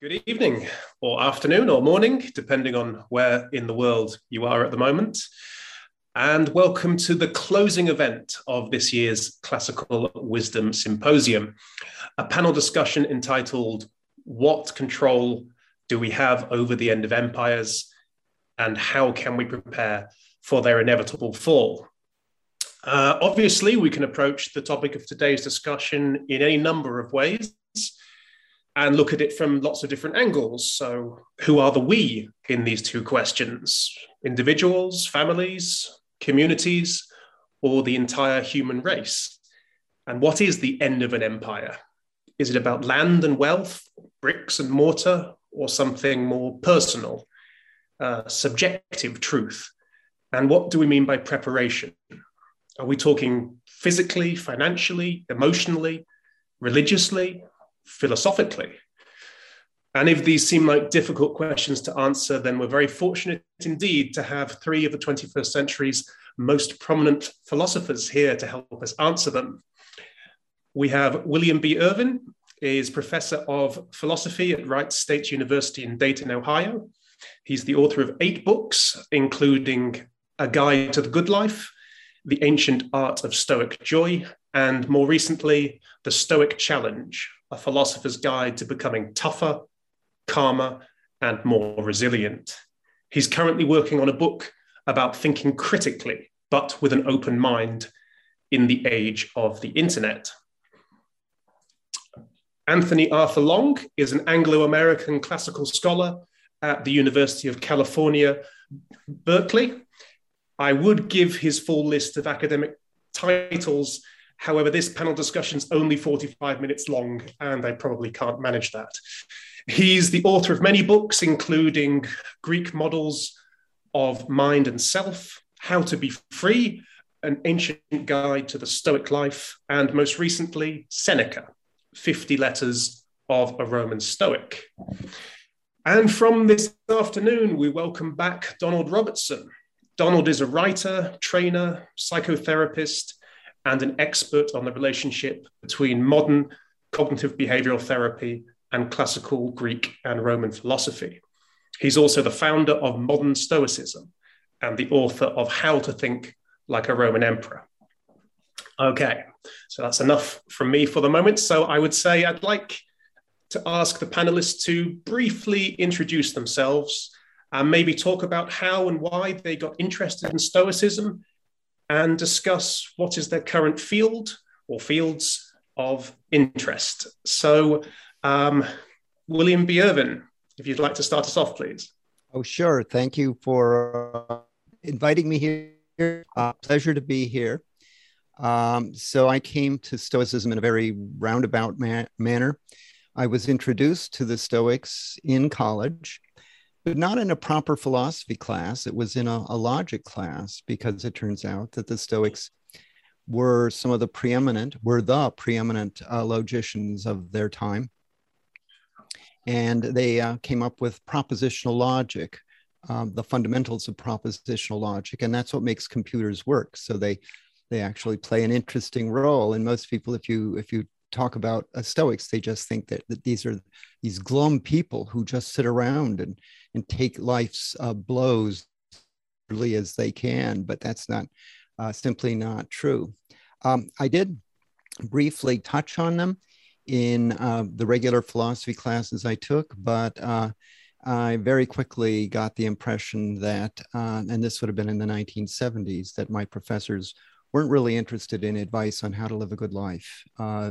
Good evening, or afternoon, or morning, depending on where in the world you are at the moment. And welcome to the closing event of this year's Classical Wisdom Symposium, a panel discussion entitled, "What Control Do We Have Over the End of Empires, and How Can We Prepare for Their Inevitable Fall?" Obviously, we can approach the topic of today's discussion in any number of ways and look at it from lots of different angles. So who are the we in these two questions? Individuals, families, communities, or the entire human race? And what is the end of an empire? Is it about land and wealth, bricks and mortar, or something more personal, subjective truth? And what do we mean by preparation? Are we talking physically, financially, emotionally, religiously, philosophically? And if these seem like difficult questions to answer, then we're very fortunate indeed to have three of the 21st century's most prominent philosophers here to help us answer them. We have William B. Irvin, is professor of philosophy at Wright State University in Dayton, Ohio. He's the author of 8 books, including A Guide to the Good Life, The Ancient Art of Stoic Joy, and more recently, The Stoic Challenge, a philosopher's guide to becoming tougher, calmer, and more resilient. He's currently working on a book about thinking critically, but with an open mind in the age of the internet. Anthony Arthur Long is an Anglo-American classical scholar at the University of California, Berkeley. I would give his full list of academic titles. However, this panel discussion is only 45 minutes long, and I probably can't manage that. He's the author of many books, including Greek Models of Mind and Self, How to Be Free, An Ancient Guide to the Stoic Life, and most recently, Seneca, 50 Letters of a Roman Stoic. And from this afternoon, we welcome back Donald Robertson. Donald is a writer, trainer, psychotherapist, and an expert on the relationship between modern cognitive behavioral therapy and classical Greek and Roman philosophy. He's also the founder of Modern Stoicism and the author of How to Think Like a Roman Emperor. Okay, so that's enough from me for the moment. So I would say I'd like to ask the panelists to briefly introduce themselves and maybe talk about how and why they got interested in Stoicism, and discuss what is their current field or fields of interest. So, William B. Irvin, if you'd like to start us off, please. Oh, sure. Thank you for inviting me here. Pleasure to be here. So I came to Stoicism in a very roundabout manner. I was introduced to the Stoics in college, but not in a proper philosophy class. It was in a logic class, because it turns out that the Stoics were the preeminent logicians of their time. And they came up with propositional logic, the fundamentals of propositional logic. And that's what makes computers work. So they actually play an interesting role. And most people, if you talk about Stoics, they just think that these are these glum people who just sit around and take life's blows as early as they can, but that's not simply not true. I did briefly touch on them in the regular philosophy classes I took, but I very quickly got the impression that, and this would have been in the 1970s, that my professors weren't really interested in advice on how to live a good life,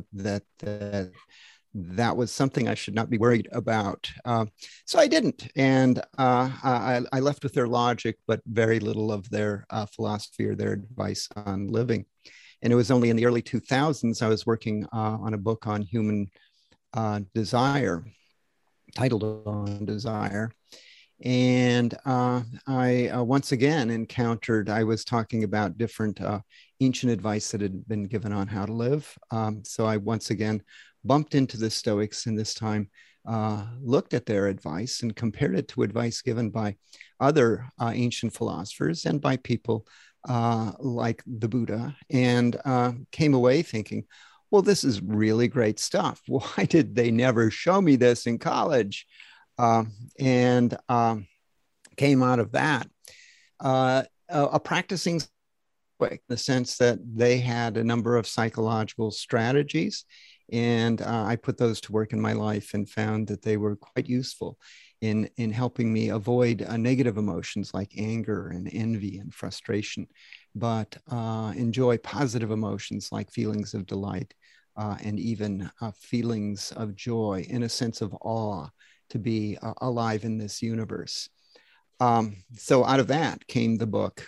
that was something I should not be worried about. So I didn't. And I left with their logic, but very little of their philosophy or their advice on living. And it was only in the early 2000s I was working on a book on human desire, titled On Desire. And I once again encountered, I was talking about different ancient advice that had been given on how to live. So I once again bumped into the Stoics, and this time looked at their advice and compared it to advice given by other ancient philosophers and by people like the Buddha, and came away thinking, well, this is really great stuff. Why did they never show me this in college? And came out of that a practicing in the sense that they had a number of psychological strategies. And I put those to work in my life and found that they were quite useful in helping me avoid negative emotions like anger and envy and frustration, but enjoy positive emotions like feelings of delight and even feelings of joy, in a sense of awe, to be alive in this universe. So out of that came the book,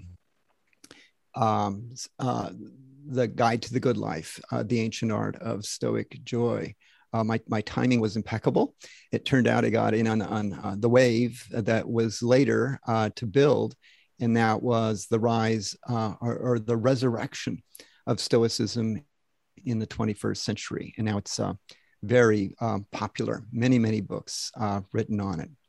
The Guide to the Good Life, The Ancient Art of Stoic Joy. My timing was impeccable. It turned out I got in on the wave that was later to build, and that was the rise or the resurrection of Stoicism in the 21st century. And now it's very popular, many books written on it.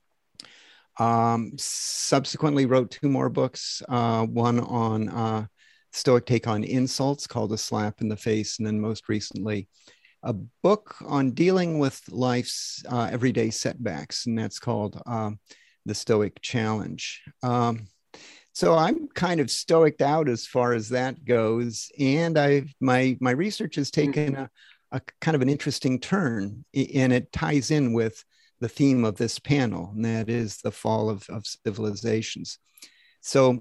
Subsequently wrote two more books, one on Stoic take on insults called A Slap in the Face, and then most recently a book on dealing with life's everyday setbacks, and that's called The Stoic Challenge. So I'm kind of stoiced out as far as that goes, and my research has taken a kind of an interesting turn, and it ties in with the theme of this panel, and that is the fall of civilizations. So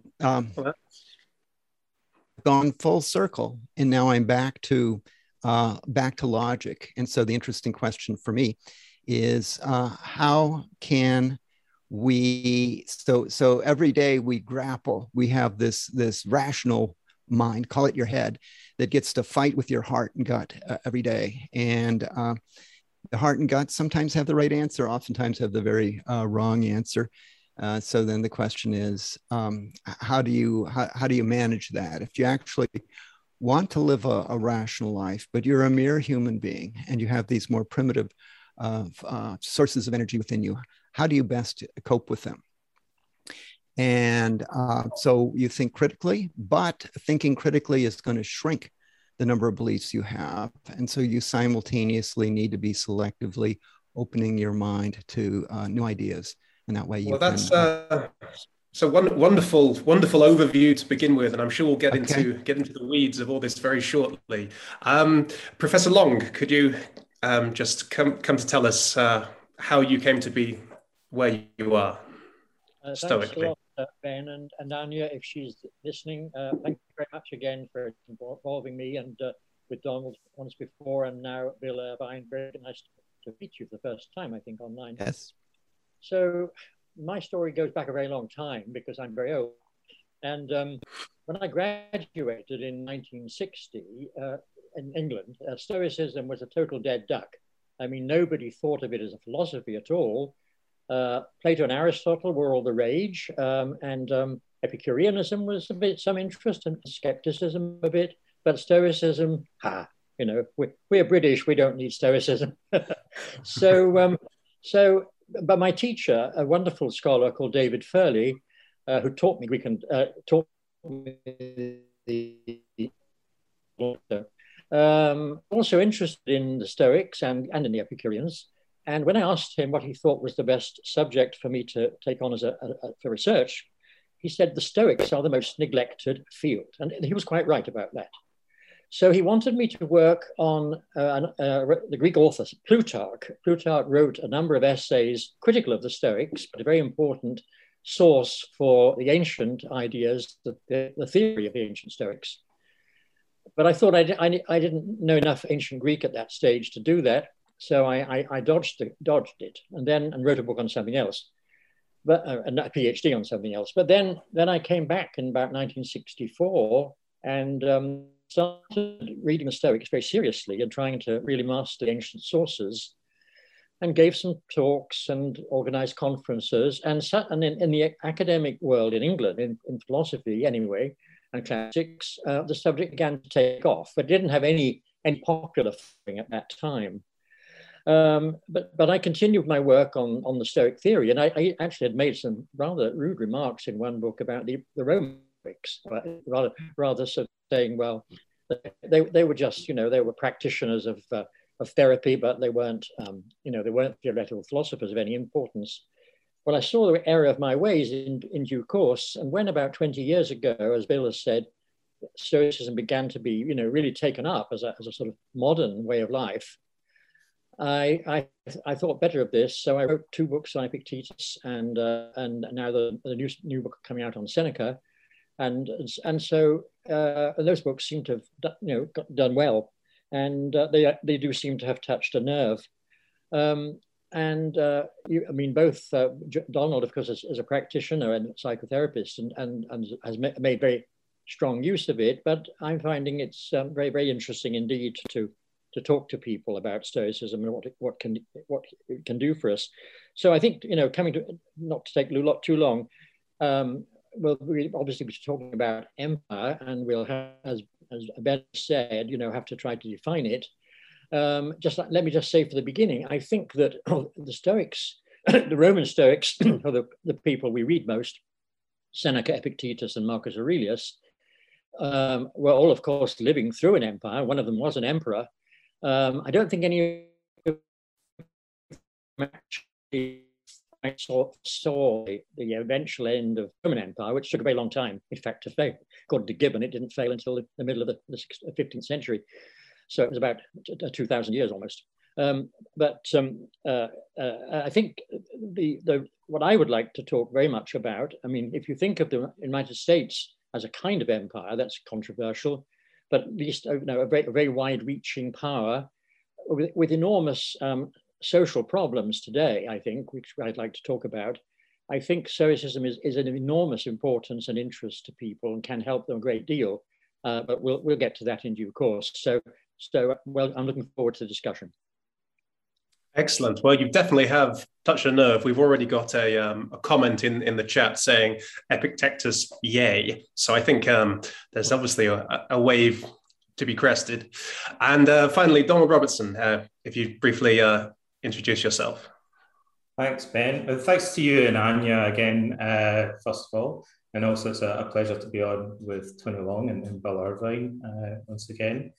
gone full circle, and now I'm back to logic. And so the interesting question for me is how can we, so every day we grapple, we have this rational mind, call it your head, that gets to fight with your heart and gut every day. And the heart and gut sometimes have the right answer, oftentimes have the very wrong answer. So then the question is, how do you manage that? If you actually want to live a rational life, but you're a mere human being and you have these more primitive sources of energy within you, how do you best cope with them? And so you think critically, but thinking critically is going to shrink the number of beliefs you have. And so you simultaneously need to be selectively opening your mind to new ideas. And that way you can... So wonderful overview to begin with, and I'm sure we'll get into the weeds of all this very shortly. Professor Long, could you just come to tell us how you came to be where you are stoically? Thanks a lot, Ben, and Anya, if she's listening. Thank you very much again for involving me and with Donald once before, and now Bill Irvine. Very nice to meet you for the first time, I think, online. Yes. So my story goes back a very long time because I'm very old. And when I graduated in 1960 in England, Stoicism was a total dead duck. I mean, nobody thought of it as a philosophy at all. Plato and Aristotle were all the rage, and Epicureanism was some interest, and skepticism a bit, but Stoicism, we're British, we don't need Stoicism. But my teacher, a wonderful scholar called David Furley, who taught me Greek and taught me also interested in the Stoics and in the Epicureans. And when I asked him what he thought was the best subject for me to take on as for research, he said the Stoics are the most neglected field. And he was quite right about that. So he wanted me to work on the Greek author Plutarch. Plutarch wrote a number of essays critical of the Stoics, but a very important source for the ancient ideas, the theory of the ancient Stoics. But I thought I didn't know enough ancient Greek at that stage to do that. So I dodged it and wrote a book on something else, but a PhD on something else. But then I came back in about 1964 and started reading the Stoics very seriously and trying to really master the ancient sources, and gave some talks and organized conferences. And in the academic world in England, in philosophy anyway, and classics, the subject began to take off, but didn't have any popular thing at that time. But I continued my work on the Stoic theory, and I actually had made some rather rude remarks in one book about the Roman Stoics, rather sort of saying, well, They were just, they were practitioners of therapy, but they weren't, they weren't theoretical philosophers of any importance. Well, I saw the error of my ways in due course, and when about 20 years ago, as Bill has said, Stoicism began to be, really taken up as a sort of modern way of life, I thought better of this. So I wrote 2 books on Epictetus, and now the new book coming out on Seneca, and so those books seem to have done well, and they do seem to have touched a nerve. Both Donald, of course, is a practitioner and psychotherapist, and has made very strong use of it. But I'm finding it's very, very interesting indeed to talk to people about Stoicism and what it can do for us. So I think, coming to, not to take too long, we'll obviously be talking about empire, and we'll have, as Ben said, have to try to define it. Let me just say for the beginning, I think that the Stoics, the Roman Stoics, are the people we read most, Seneca, Epictetus, and Marcus Aurelius, were all, of course, living through an empire. One of them was an emperor. I don't think any of them actually saw the eventual end of the Roman Empire, which took a very long time, in fact, to fail. According to Gibbon, it didn't fail until the middle of the 15th century. So it was about 2,000 years almost. I think what I would like to talk very much about, if you think of the United States as a kind of empire, that's controversial, but at least a very wide-reaching power with enormous social problems today, I think, which I'd like to talk about. I think Stoicism is an enormous importance and interest to people and can help them a great deal. But we'll get to that in due course. So I'm looking forward to the discussion. Excellent. Well, you definitely have touched a nerve. We've already got a comment in the chat saying Epictetus, yay. So I think there's obviously a wave to be crested. And finally, Donald Robertson, if you briefly introduce yourself. Thanks, Ben. Thanks to you and Anya again, first of all. And also it's a pleasure to be on with Tony Long and Bill Irvine once again.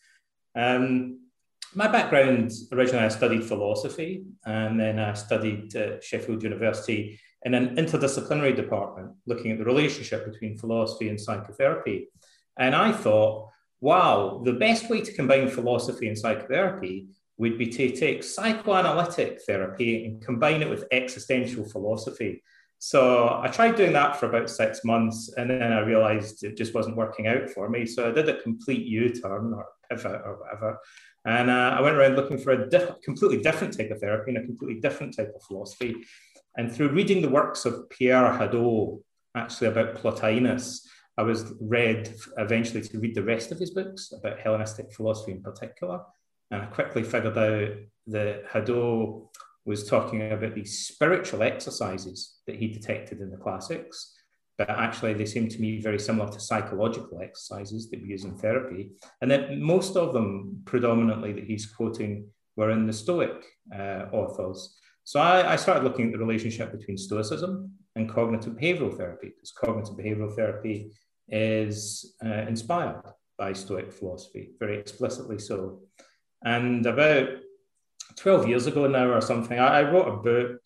My background, originally I studied philosophy, and then I studied at Sheffield University in an interdisciplinary department looking at the relationship between philosophy and psychotherapy. And I thought, wow, the best way to combine philosophy and psychotherapy would be to take psychoanalytic therapy and combine it with existential philosophy. So I tried doing that for about 6 months, and then I realized it just wasn't working out for me. So I did a complete U-turn or pivot or whatever. And I went around looking for a completely different type of therapy and a completely different type of philosophy. And through reading the works of Pierre Hadot, actually about Plotinus, I was read eventually to read the rest of his books about Hellenistic philosophy in particular. And I quickly figured out that Hadot was talking about these spiritual exercises that he detected in the classics, but actually they seem to me very similar to psychological exercises that we use in therapy, and that most of them predominantly that he's quoting were in the Stoic authors. So I started looking at the relationship between Stoicism and cognitive behavioral therapy, because cognitive behavioral therapy is inspired by Stoic philosophy, very explicitly so. And about 12 years ago now or something, I wrote a book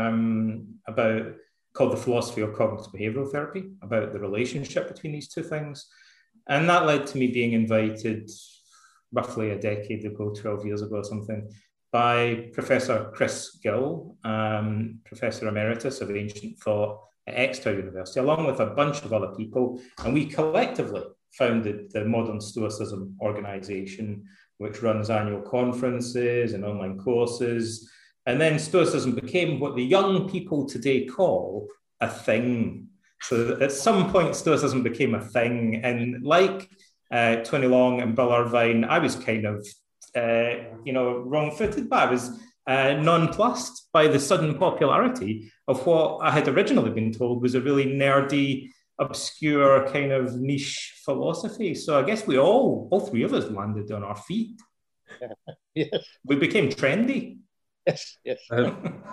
called The Philosophy of Cognitive Behavioral Therapy, about the relationship between these two things. And that led to me being invited roughly a decade ago, 12 years ago or something, by Professor Chris Gill, Professor Emeritus of Ancient Thought at Exeter University, along with a bunch of other people. And we collectively founded the Modern Stoicism Organization, which runs annual conferences and online courses. And then Stoicism became what the young people today call a thing. So at some point, Stoicism became a thing. And like Tony Long and Bill Irvine, I was kind of, wrong-footed, but I was nonplussed by the sudden popularity of what I had originally been told was a really nerdy, obscure kind of niche philosophy. So I guess we all three of us landed on our feet. Yes. We became trendy. Yes.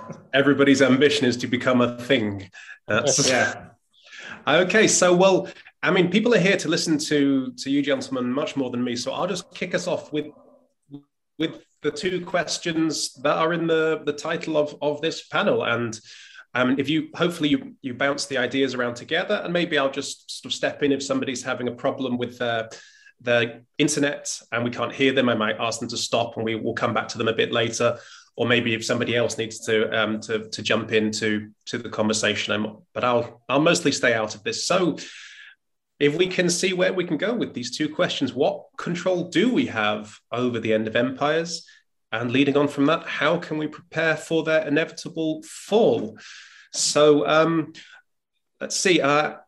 Everybody's ambition is to become a thing. Yeah. Okay, so I mean, people are here to listen to you gentlemen much more than me, so I'll just kick us off with the two questions that are in the title of this panel. And if you hopefully you bounce the ideas around together, and maybe I'll just sort of step in if somebody's having a problem with the internet and we can't hear them. I might ask them to stop, and we will come back to them a bit later. Or maybe if somebody else needs to jump into the conversation, but I'll mostly stay out of this. So, if we can see where we can go with these two questions, what control do we have over the end of empires? And leading on from that, how can we prepare for their inevitable fall? So let's see.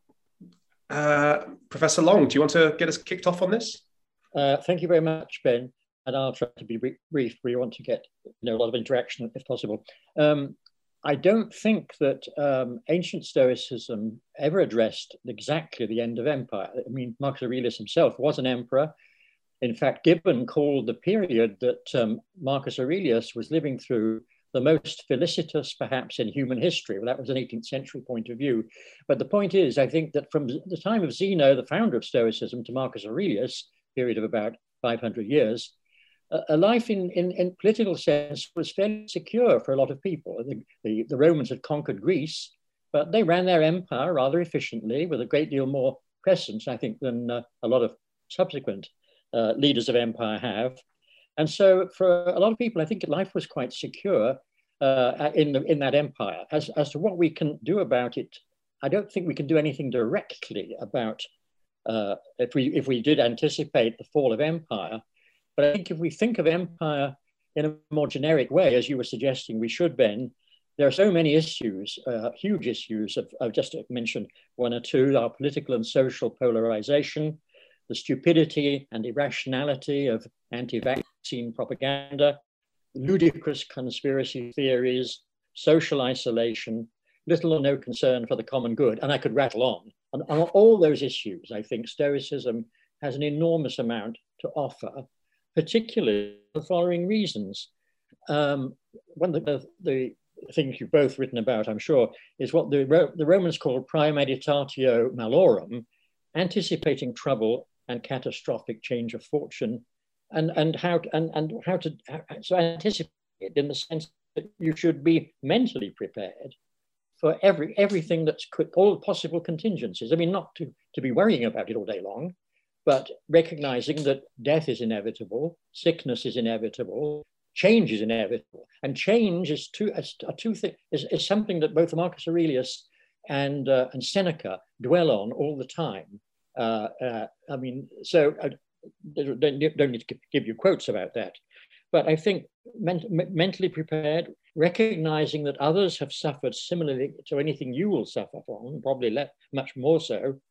Professor Long, do you want to get us kicked off on this? Thank you very much, Ben. And I'll try to be brief. We want to get a lot of interaction if possible. I don't think that ancient Stoicism ever addressed exactly the end of empire. I mean, Marcus Aurelius himself was an emperor. In fact, Gibbon called the period that Marcus Aurelius was living through the most felicitous, perhaps, in human history. Well, that was an 18th century point of view. But the point is, I think that from the time of Zeno, the founder of Stoicism, to Marcus Aurelius, period of about 500 years, a life in political sense was fairly secure for a lot of people. The Romans had conquered Greece, but they ran their empire rather efficiently with a great deal more presence, I think, than a lot of subsequent leaders of empire have. And so for a lot of people, I think life was quite secure in that empire. As to what we can do about it, I don't think we can do anything directly about if we did anticipate the fall of empire. But I think if we think of empire in a more generic way, as you were suggesting we should, Ben, there are so many issues, huge issues of just to mention one or two: our political and social polarization, the stupidity and irrationality of anti-vaccine propaganda, ludicrous conspiracy theories, social isolation, little or no concern for the common good. And I could rattle on. And on all those issues, I think Stoicism has an enormous amount to offer, particularly for the following reasons. One of the things you've both written about, I'm sure, is what the Romans called praemeditatio malorum, anticipating trouble and catastrophic change of fortune, and how to anticipate it in the sense that you should be mentally prepared for everything that's all possible contingencies. I mean, not to be worrying about it all day long, but recognizing that death is inevitable, sickness is inevitable, change is inevitable, and change is something that both Marcus Aurelius and Seneca dwell on all the time. I mean, so I don't need to give you quotes about that, but I think mentally prepared, recognizing that others have suffered similarly to anything you will suffer from, probably much more so.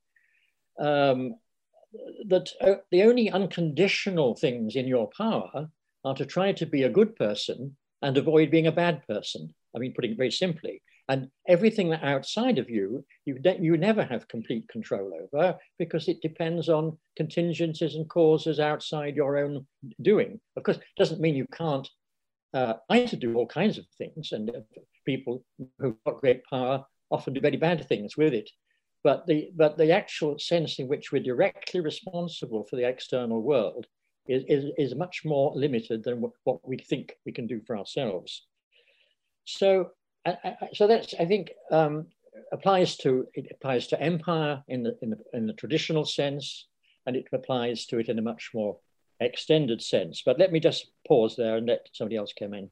That the only unconditional things in your power are to try to be a good person and avoid being a bad person. I mean, putting it very simply. And everything that outside of you never have complete control over, because it depends on contingencies and causes outside your own doing. Of course, it doesn't mean you can't try to do all kinds of things, and people who've got great power often do very bad things with it. But the actual sense in which we're directly responsible for the external world is much more limited than what we think we can do for ourselves. So that's, I think, applies to empire in the traditional sense, and it applies to it in a much more extended sense. But let me just pause there and let somebody else come in.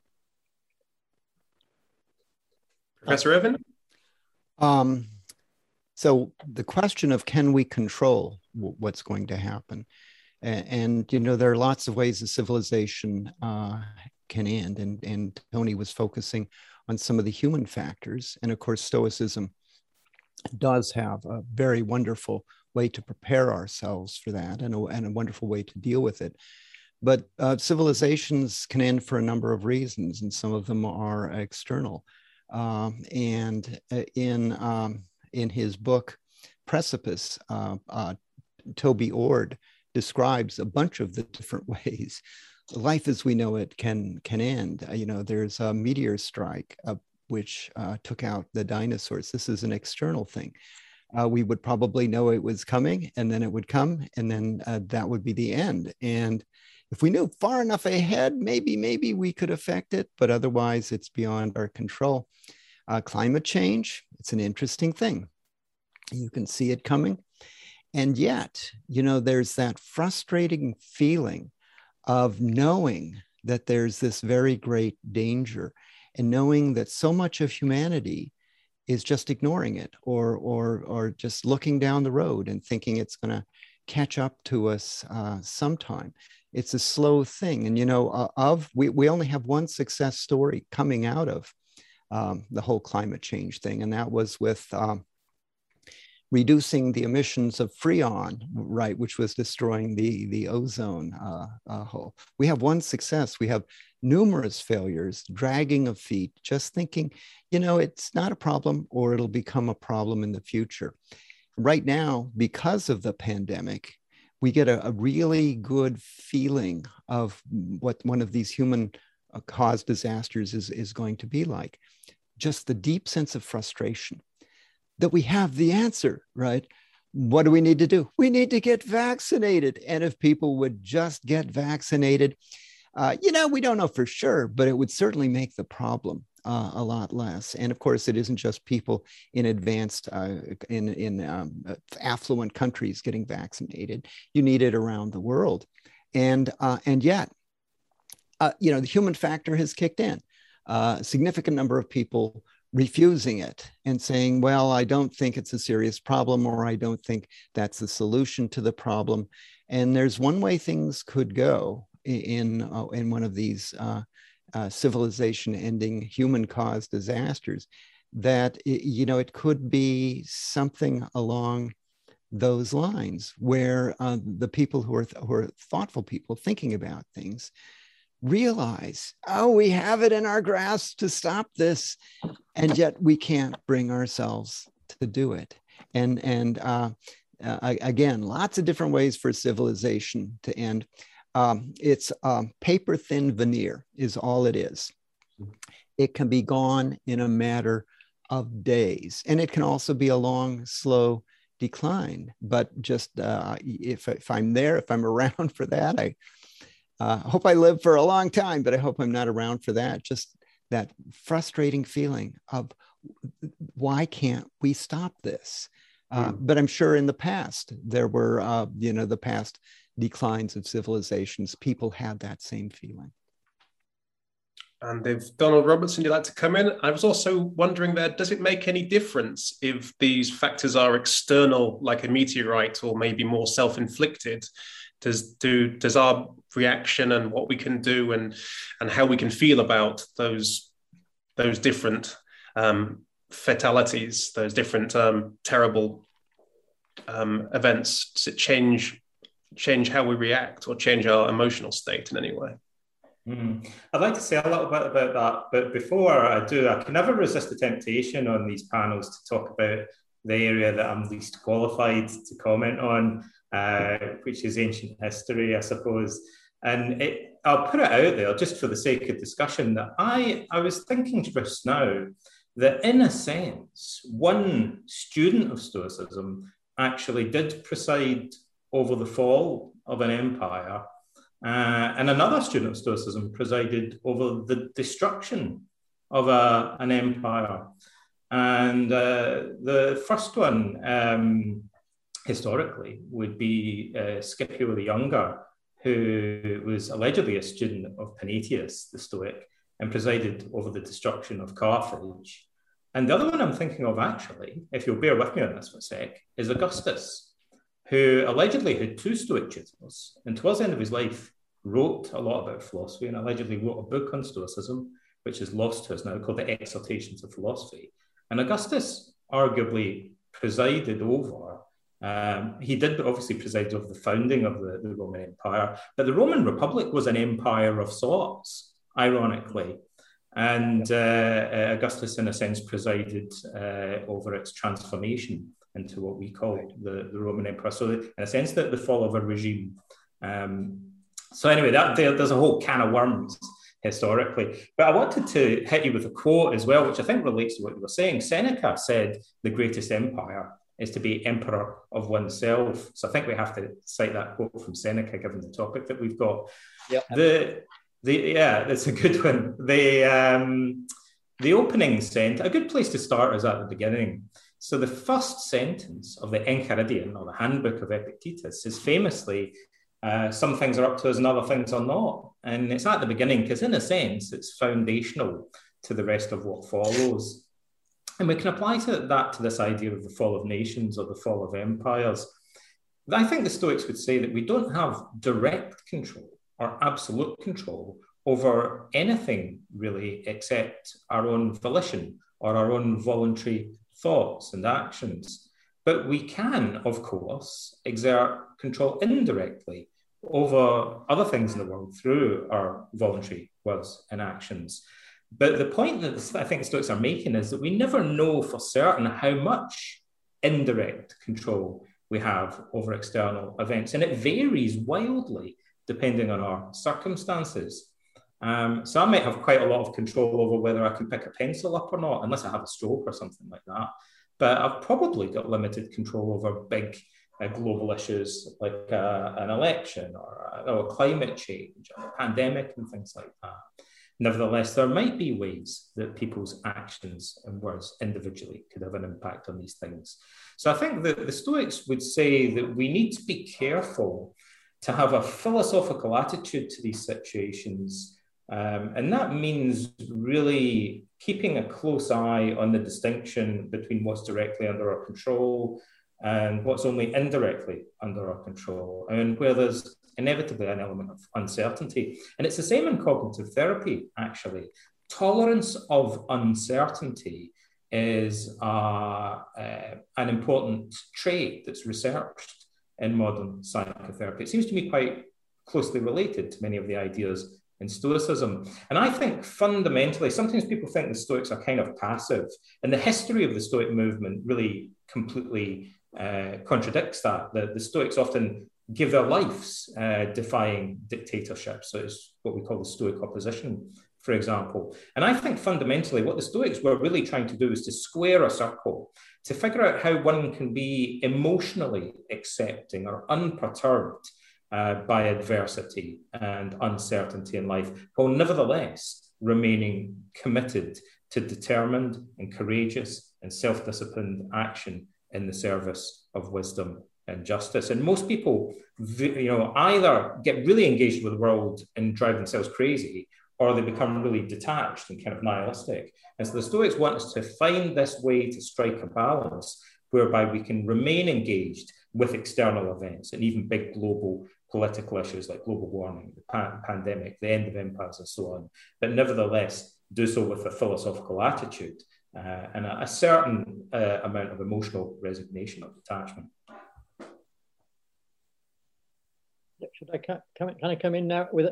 Professor Irvin? So the question of can we control what's going to happen? And there are lots of ways a civilization can end. And Tony was focusing on some of the human factors. And of course, Stoicism does have a very wonderful way to prepare ourselves for that, and a wonderful way to deal with it. But civilizations can end for a number of reasons, and some of them are external. And in his book, Precipice, Toby Ord describes a bunch of the different ways life as we know it can end. There's a meteor strike which took out the dinosaurs. This is an external thing. we would probably know it was coming, and then it would come, and then that would be the end. And if we knew far enough ahead, maybe we could affect it, but otherwise it's beyond our control. Climate change, it's an interesting thing. You can see it coming. And yet, there's that frustrating feeling of knowing that there's this very great danger, and knowing that so much of humanity is just ignoring it, or just looking down the road and thinking it's going to catch up to us sometime. It's a slow thing. And, we only have one success story coming out of the whole climate change thing. And that was with reducing the emissions of Freon, right, which was destroying the ozone hole. We have one success. We have numerous failures, dragging of feet, just thinking, it's not a problem, or it'll become a problem in the future. Right now, because of the pandemic, we get a really good feeling of what one of these human caused disasters is going to be like. Just the deep sense of frustration that we have the answer, right? What do we need to do? We need to get vaccinated. And if people would just get vaccinated, we don't know for sure, but it would certainly make the problem a lot less. And of course, it isn't just people in advanced, affluent countries getting vaccinated. You need it around the world. And yet, the human factor has kicked in. A significant number of people refusing it and saying, well, I don't think it's a serious problem, or I don't think that's the solution to the problem. And there's one way things could go in one of these civilization-ending human-caused disasters, that it could be something along those lines, where the people who are thoughtful people thinking about things realize, we have it in our grasp to stop this, and yet we can't bring ourselves to do it. And again, lots of different ways for civilization to end. It's paper thin veneer is all it is. It can be gone in a matter of days, and it can also be a long, slow decline. But just if I'm there, if I'm around for that, I hope I live for a long time, but I hope I'm not around for that. Just that frustrating feeling of, why can't we stop this? But I'm sure in the past, there were, the past declines of civilizations, people had that same feeling. And if Donald Robertson, you'd like to come in? I was also wondering there, does it make any difference if these factors are external, like a meteorite, or maybe more self-inflicted? Does our reaction and what we can do and how we can feel about those different fatalities, those different terrible events, does it change how we react or change our emotional state in any way? I'd like to say a little bit about that, but before I do, I can never resist the temptation on these panels to talk about the area that I'm least qualified to comment on, which is ancient history, I suppose. And I'll put it out there just for the sake of discussion that I was thinking just now that, in a sense, one student of Stoicism actually did preside over the fall of an empire, and another student of Stoicism presided over the destruction of an empire. And the first one, historically, would be Scipio the Younger, who was allegedly a student of Panaetius, the Stoic, and presided over the destruction of Carthage. And the other one I'm thinking of, actually, if you'll bear with me on this for a sec, is Augustus, who allegedly had two Stoic tutors, and towards the end of his life wrote a lot about philosophy, and allegedly wrote a book on Stoicism, which is lost to us now, called the Exhortations of Philosophy. And Augustus arguably presided over, he did obviously preside over the founding of the Roman Empire, but the Roman Republic was an empire of sorts, ironically. And Augustus, in a sense, presided over its transformation into what we call the Roman Empire. So, in a sense, the fall of a regime. So anyway, there's a whole can of worms historically. But I wanted to hit you with a quote as well, which I think relates to what you were saying. Seneca said the greatest empire is to be emperor of oneself. So I think we have to cite that quote from Seneca, given the topic that we've got. Yeah, yeah, that's a good one. The opening sentence, a good place to start is at the beginning. So the first sentence of the Enchiridion, or the Handbook of Epictetus, is famously, some things are up to us and other things are not. And it's at the beginning because, in a sense, it's foundational to the rest of what follows. And we can apply that to this idea of the fall of nations or the fall of empires. I think the Stoics would say that we don't have direct control or absolute control over anything really except our own volition or our own voluntary thoughts and actions. But we can, of course, exert control indirectly over other things in the world through our voluntary words and actions. But the point that I think the Stoics are making is that we never know for certain how much indirect control we have over external events. And it varies wildly depending on our circumstances. So I might have quite a lot of control over whether I can pick a pencil up or not, unless I have a stroke or something like that. But I've probably got limited control over big global issues like an election or climate change or a pandemic and things like that. Nevertheless, there might be ways that people's actions and words individually could have an impact on these things. So I think that the Stoics would say that we need to be careful to have a philosophical attitude to these situations. And that means really keeping a close eye on the distinction between what's directly under our control and what's only indirectly under our control, and where there's inevitably an element of uncertainty. And it's the same in cognitive therapy, actually. Tolerance of uncertainty is an important trait that's researched in modern psychotherapy. It seems to me quite closely related to many of the ideas in Stoicism. And I think fundamentally, sometimes people think the Stoics are kind of passive, and the history of the Stoic movement really completely contradicts that. The Stoics often give their lives defying dictatorship. So it's what we call the Stoic opposition, for example. And I think fundamentally what the Stoics were really trying to do is to square a circle, to figure out how one can be emotionally accepting or unperturbed by adversity and uncertainty in life, while nevertheless remaining committed to determined and courageous and self-disciplined action in the service of wisdom and justice. And most people, either get really engaged with the world and drive themselves crazy, or they become really detached and kind of nihilistic. And so the Stoics want us to find this way to strike a balance whereby we can remain engaged with external events and even big global political issues like global warming, the pandemic, the end of empires, and so on, but nevertheless do so with a philosophical attitude and a certain amount of emotional resignation or detachment. Should I come in now with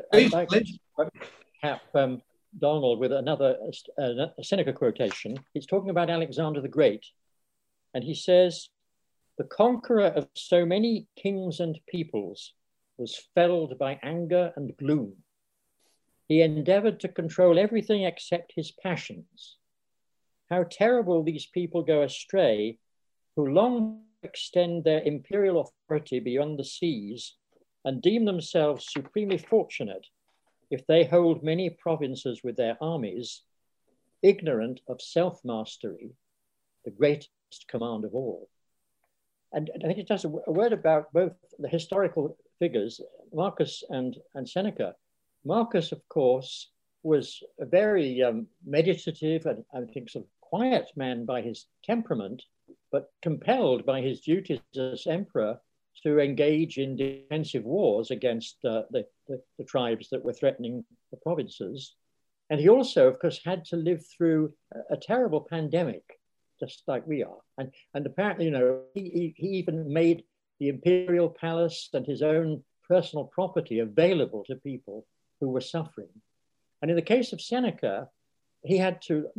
Donald with another Seneca quotation? He's talking about Alexander the Great, and he says, "The conqueror of so many kings and peoples was felled by anger and gloom. He endeavored to control everything except his passions. How terrible these people go astray, who long extend their imperial authority beyond the seas and deem themselves supremely fortunate if they hold many provinces with their armies, ignorant of self-mastery, the greatest command of all." And I think it does a word about both the historical figures, Marcus and Seneca. Marcus, of course, was a very meditative and I think sort of quiet man by his temperament, but compelled by his duties as emperor to engage in defensive wars against the tribes that were threatening the provinces. And he also, of course, had to live through a terrible pandemic, just like we are. And apparently, he even made the imperial palace and his own personal property available to people who were suffering. And in the case of Seneca, he had to,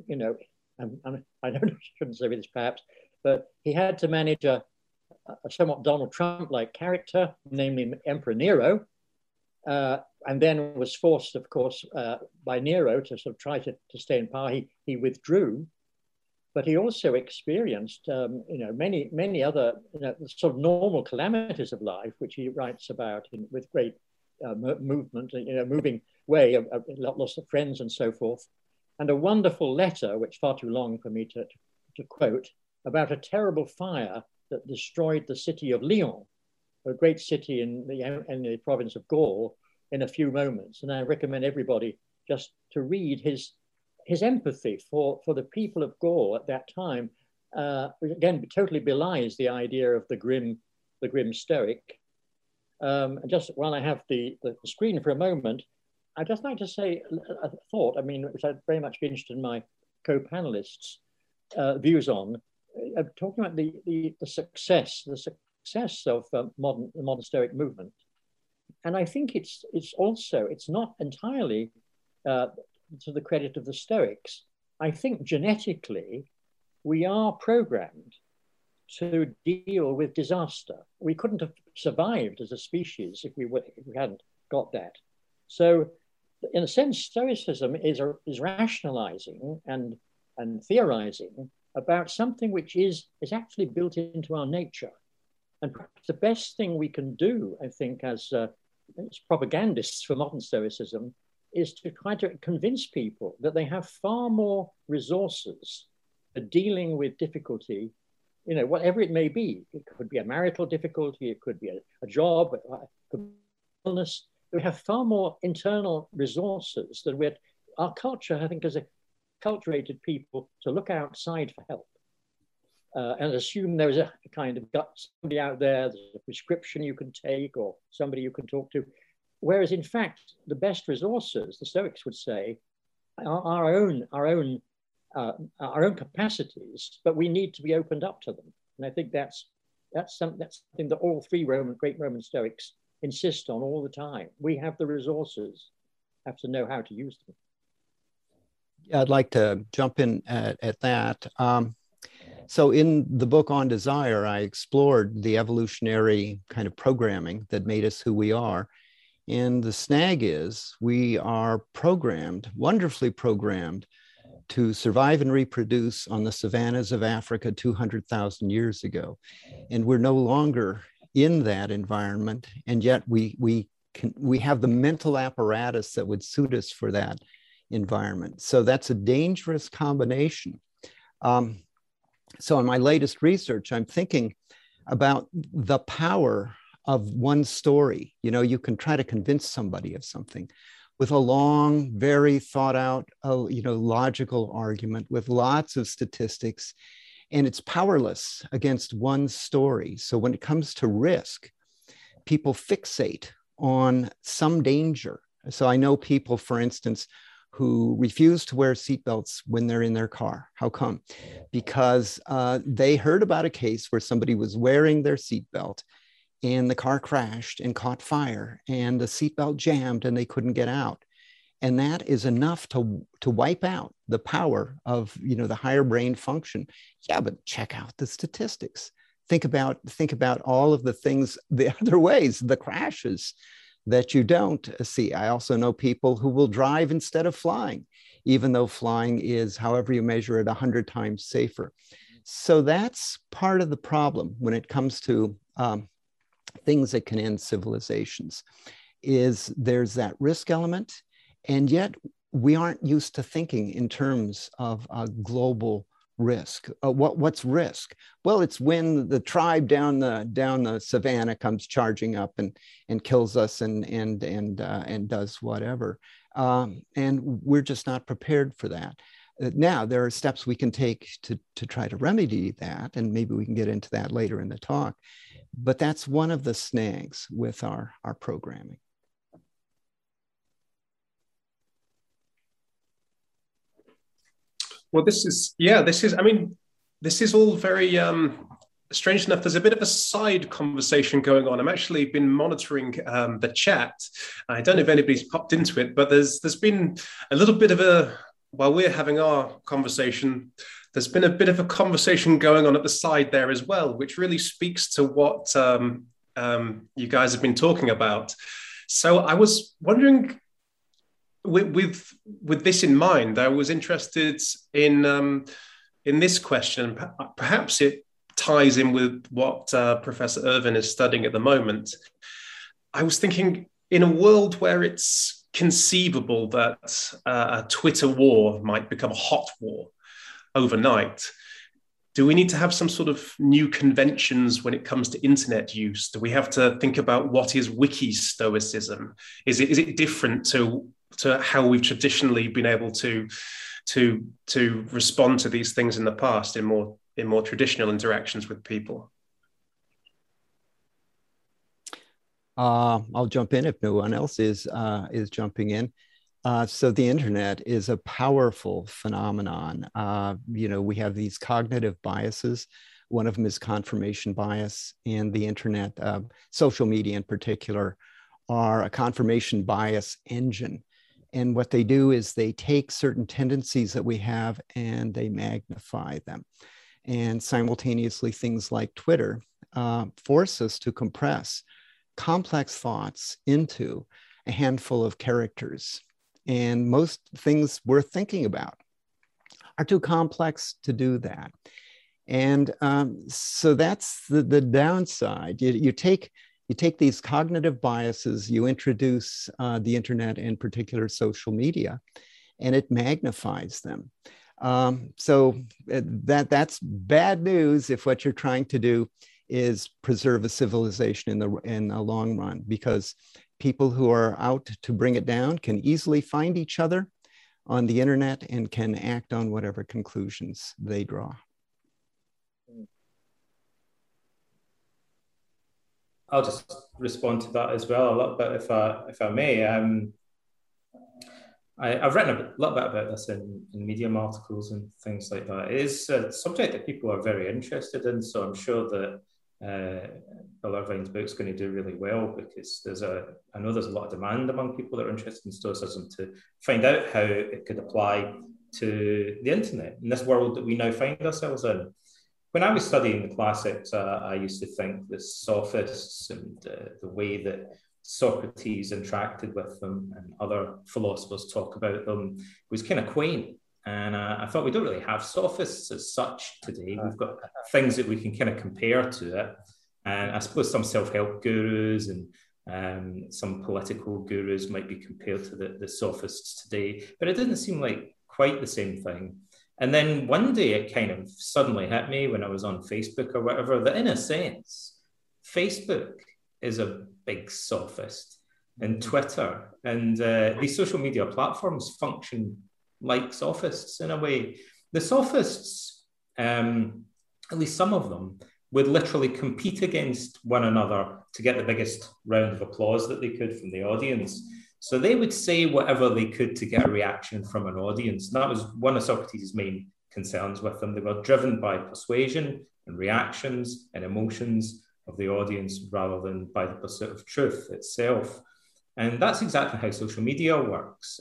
I shouldn't say this perhaps, but he had to manage a somewhat Donald Trump-like character, namely Emperor Nero, and then was forced, of course, by Nero to sort of try to stay in power. He withdrew. but he also experienced, many other sort of normal calamities of life, which he writes about with great movement, moving way, lots of friends and so forth, and a wonderful letter, which far too long for me to quote, about a terrible fire that destroyed the city of Lyon, a great city in the province of Gaul, in a few moments. And I recommend everybody just to read his empathy for the people of Gaul at that time. Again, totally belies the idea of the grim Stoic. And just while I have the screen for a moment, I'd just like to say a thought, which I'd very much be interested in my co-panelists' views on, talking about the success of the modern Stoic movement. And I think it's not entirely to the credit of the Stoics. I think genetically we are programmed to deal with disaster. We couldn't have survived as a species if we hadn't got that. So in a sense, Stoicism is rationalizing and theorizing about something which is actually built into our nature. And perhaps the best thing we can do, I think, as propagandists for modern Stoicism, is to try to convince people that they have far more resources for dealing with difficulty, whatever it may be. It could be a marital difficulty, it could be a job, it could be illness. We have far more internal resources than our culture, I think, has acculturated people to look outside for help and assume there's a kind of somebody out there, there's a prescription you can take or somebody you can talk to. Whereas in fact, the best resources, the Stoics would say, are our own capacities, but we need to be opened up to them. And I think that's something that all three great Roman Stoics insist on all the time. We have the resources, have to know how to use them. Yeah, I'd like to jump in at that. So in the book On Desire, I explored the evolutionary kind of programming that made us who we are. And the snag is we are programmed, wonderfully programmed, to survive and reproduce on the savannas of Africa 200,000 years ago. And we're no longer in that environment. And yet we have the mental apparatus that would suit us for that environment. So that's a dangerous combination. So in my latest research, I'm thinking about the power of one story. You can try to convince somebody of something with a long, very thought out, logical argument with lots of statistics, and it's powerless against one story. So when it comes to risk, people fixate on some danger. So I know people, for instance, who refuse to wear seatbelts when they're in their car. How come? Because they heard about a case where somebody was wearing their seatbelt and the car crashed and caught fire and the seatbelt jammed and they couldn't get out. And that is enough to wipe out the power of the higher brain function. Yeah, but check out the statistics. Think about all of the things, the other ways, the crashes that you don't see. I also know people who will drive instead of flying, even though flying is, however you measure it, 100 times safer. So that's part of the problem when it comes to things that can end civilizations, is there's that risk element. And yet we aren't used to thinking in terms of a global risk. What's risk? Well, it's when the tribe down the savannah comes charging up and kills us and does whatever. And we're just not prepared for that. Now, there are steps we can take to try to remedy that, and maybe we can get into that later in the talk. But that's one of the snags with our programming. Well, this is all very strange enough. There's a bit of a side conversation going on. I'm actually been monitoring the chat. I don't know if anybody's popped into it, but there's been a little bit of while we're having our conversation, there's been a bit of a conversation going on at the side there as well, which really speaks to what you guys have been talking about. So I was wondering, with this in mind, I was interested in in this question, perhaps it ties in with what Professor Irvine is studying at the moment. I was thinking, in a world where it's conceivable that a Twitter war might become a hot war overnight, do we need to have some sort of new conventions when it comes to internet use? Do we have to think about what is wiki stoicism? Is it different to how we've traditionally been able to respond to these things in the past in more traditional interactions with people? I'll jump in if no one else is jumping in. So the internet is a powerful phenomenon. We have these cognitive biases. One of them is confirmation bias, and the internet, social media in particular, are a confirmation bias engine. And what they do is they take certain tendencies that we have and they magnify them. And simultaneously, things like Twitter force us to compress complex thoughts into a handful of characters. And most things we're thinking about are too complex to do that. And so that's the downside. You take these cognitive biases, you introduce the internet, in particular social media, and it magnifies them. So that's bad news if what you're trying to do is preserve a civilization in the long run, because people who are out to bring it down can easily find each other on the internet and can act on whatever conclusions they draw. I'll just respond to that as well a little bit, if I may. I've written a little bit about this in Medium articles and things like that. It is a subject that people are very interested in, so I'm sure that Bill Irvine's book's going to do really well, because I know there's a lot of demand among people that are interested in Stoicism to find out how it could apply to the internet in this world that we now find ourselves in. When I was studying the classics, I used to think the sophists and the way that Socrates interacted with them and other philosophers talk about them was kind of quaint. And I thought, we don't really have sophists as such today. We've got things that we can kind of compare to it. And I suppose some self-help gurus and some political gurus might be compared to the sophists today. But it didn't seem like quite the same thing. And then one day it kind of suddenly hit me when I was on Facebook or whatever, that in a sense, Facebook is a big sophist, and Twitter and these social media platforms function like sophists in a way. The sophists, at least some of them, would literally compete against one another to get the biggest round of applause that they could from the audience. So they would say whatever they could to get a reaction from an audience. And that was one of Socrates' main concerns with them. They were driven by persuasion and reactions and emotions of the audience rather than by the pursuit of truth itself. And that's exactly how social media works.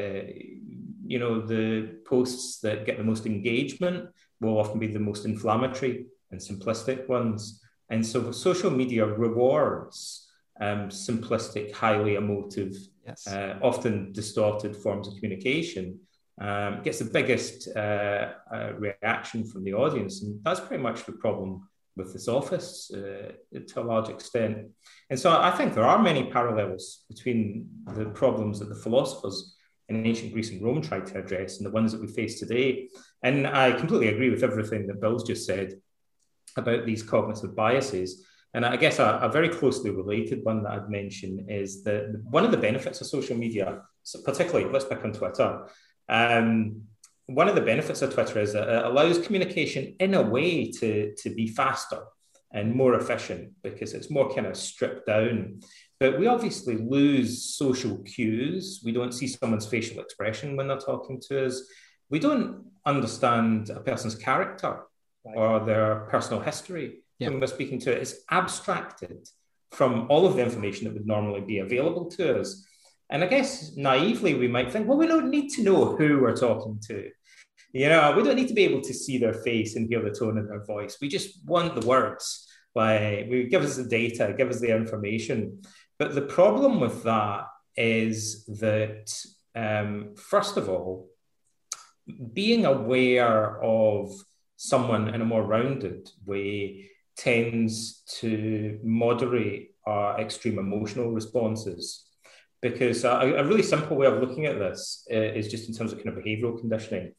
The posts that get the most engagement will often be the most inflammatory and simplistic ones. And so social media rewards simplistic, highly emotive, yes, often distorted forms of communication, gets the biggest reaction from the audience. And that's pretty much the problem with the sophists to a large extent. And so I think there are many parallels between the problems that the philosophers in ancient Greece and Rome tried to address and the ones that we face today. And I completely agree with everything that Bill's just said about these cognitive biases. And I guess a very closely related one that I'd mention is that one of the benefits of social media, so particularly, let's pick on Twitter, one of the benefits of Twitter is that it allows communication in a way to be faster and more efficient because it's more kind of stripped down. But we obviously lose social cues. We don't see someone's facial expression when they're talking to us. We don't understand a person's character or their personal history when we're speaking to it. It's abstracted from all of the information that would normally be available to us. And I guess naively, we might think, well, we don't need to know who we're talking to. We don't need to be able to see their face and hear the tone of their voice. We just want the words. We give us the data, give us the information. But the problem with that is that, first of all, being aware of someone in a more rounded way tends to moderate our extreme emotional responses. Because a really simple way of looking at this is just in terms of kind of behavioral conditioning.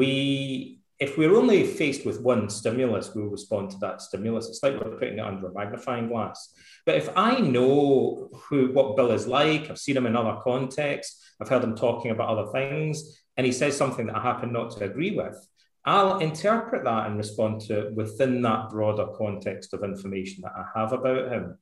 If we're only faced with one stimulus, we'll respond to that stimulus. It's like we're putting it under a magnifying glass. But if I know what Bill is like, I've seen him in other contexts, I've heard him talking about other things, and he says something that I happen not to agree with, I'll interpret that and respond to it within that broader context of information that I have about him.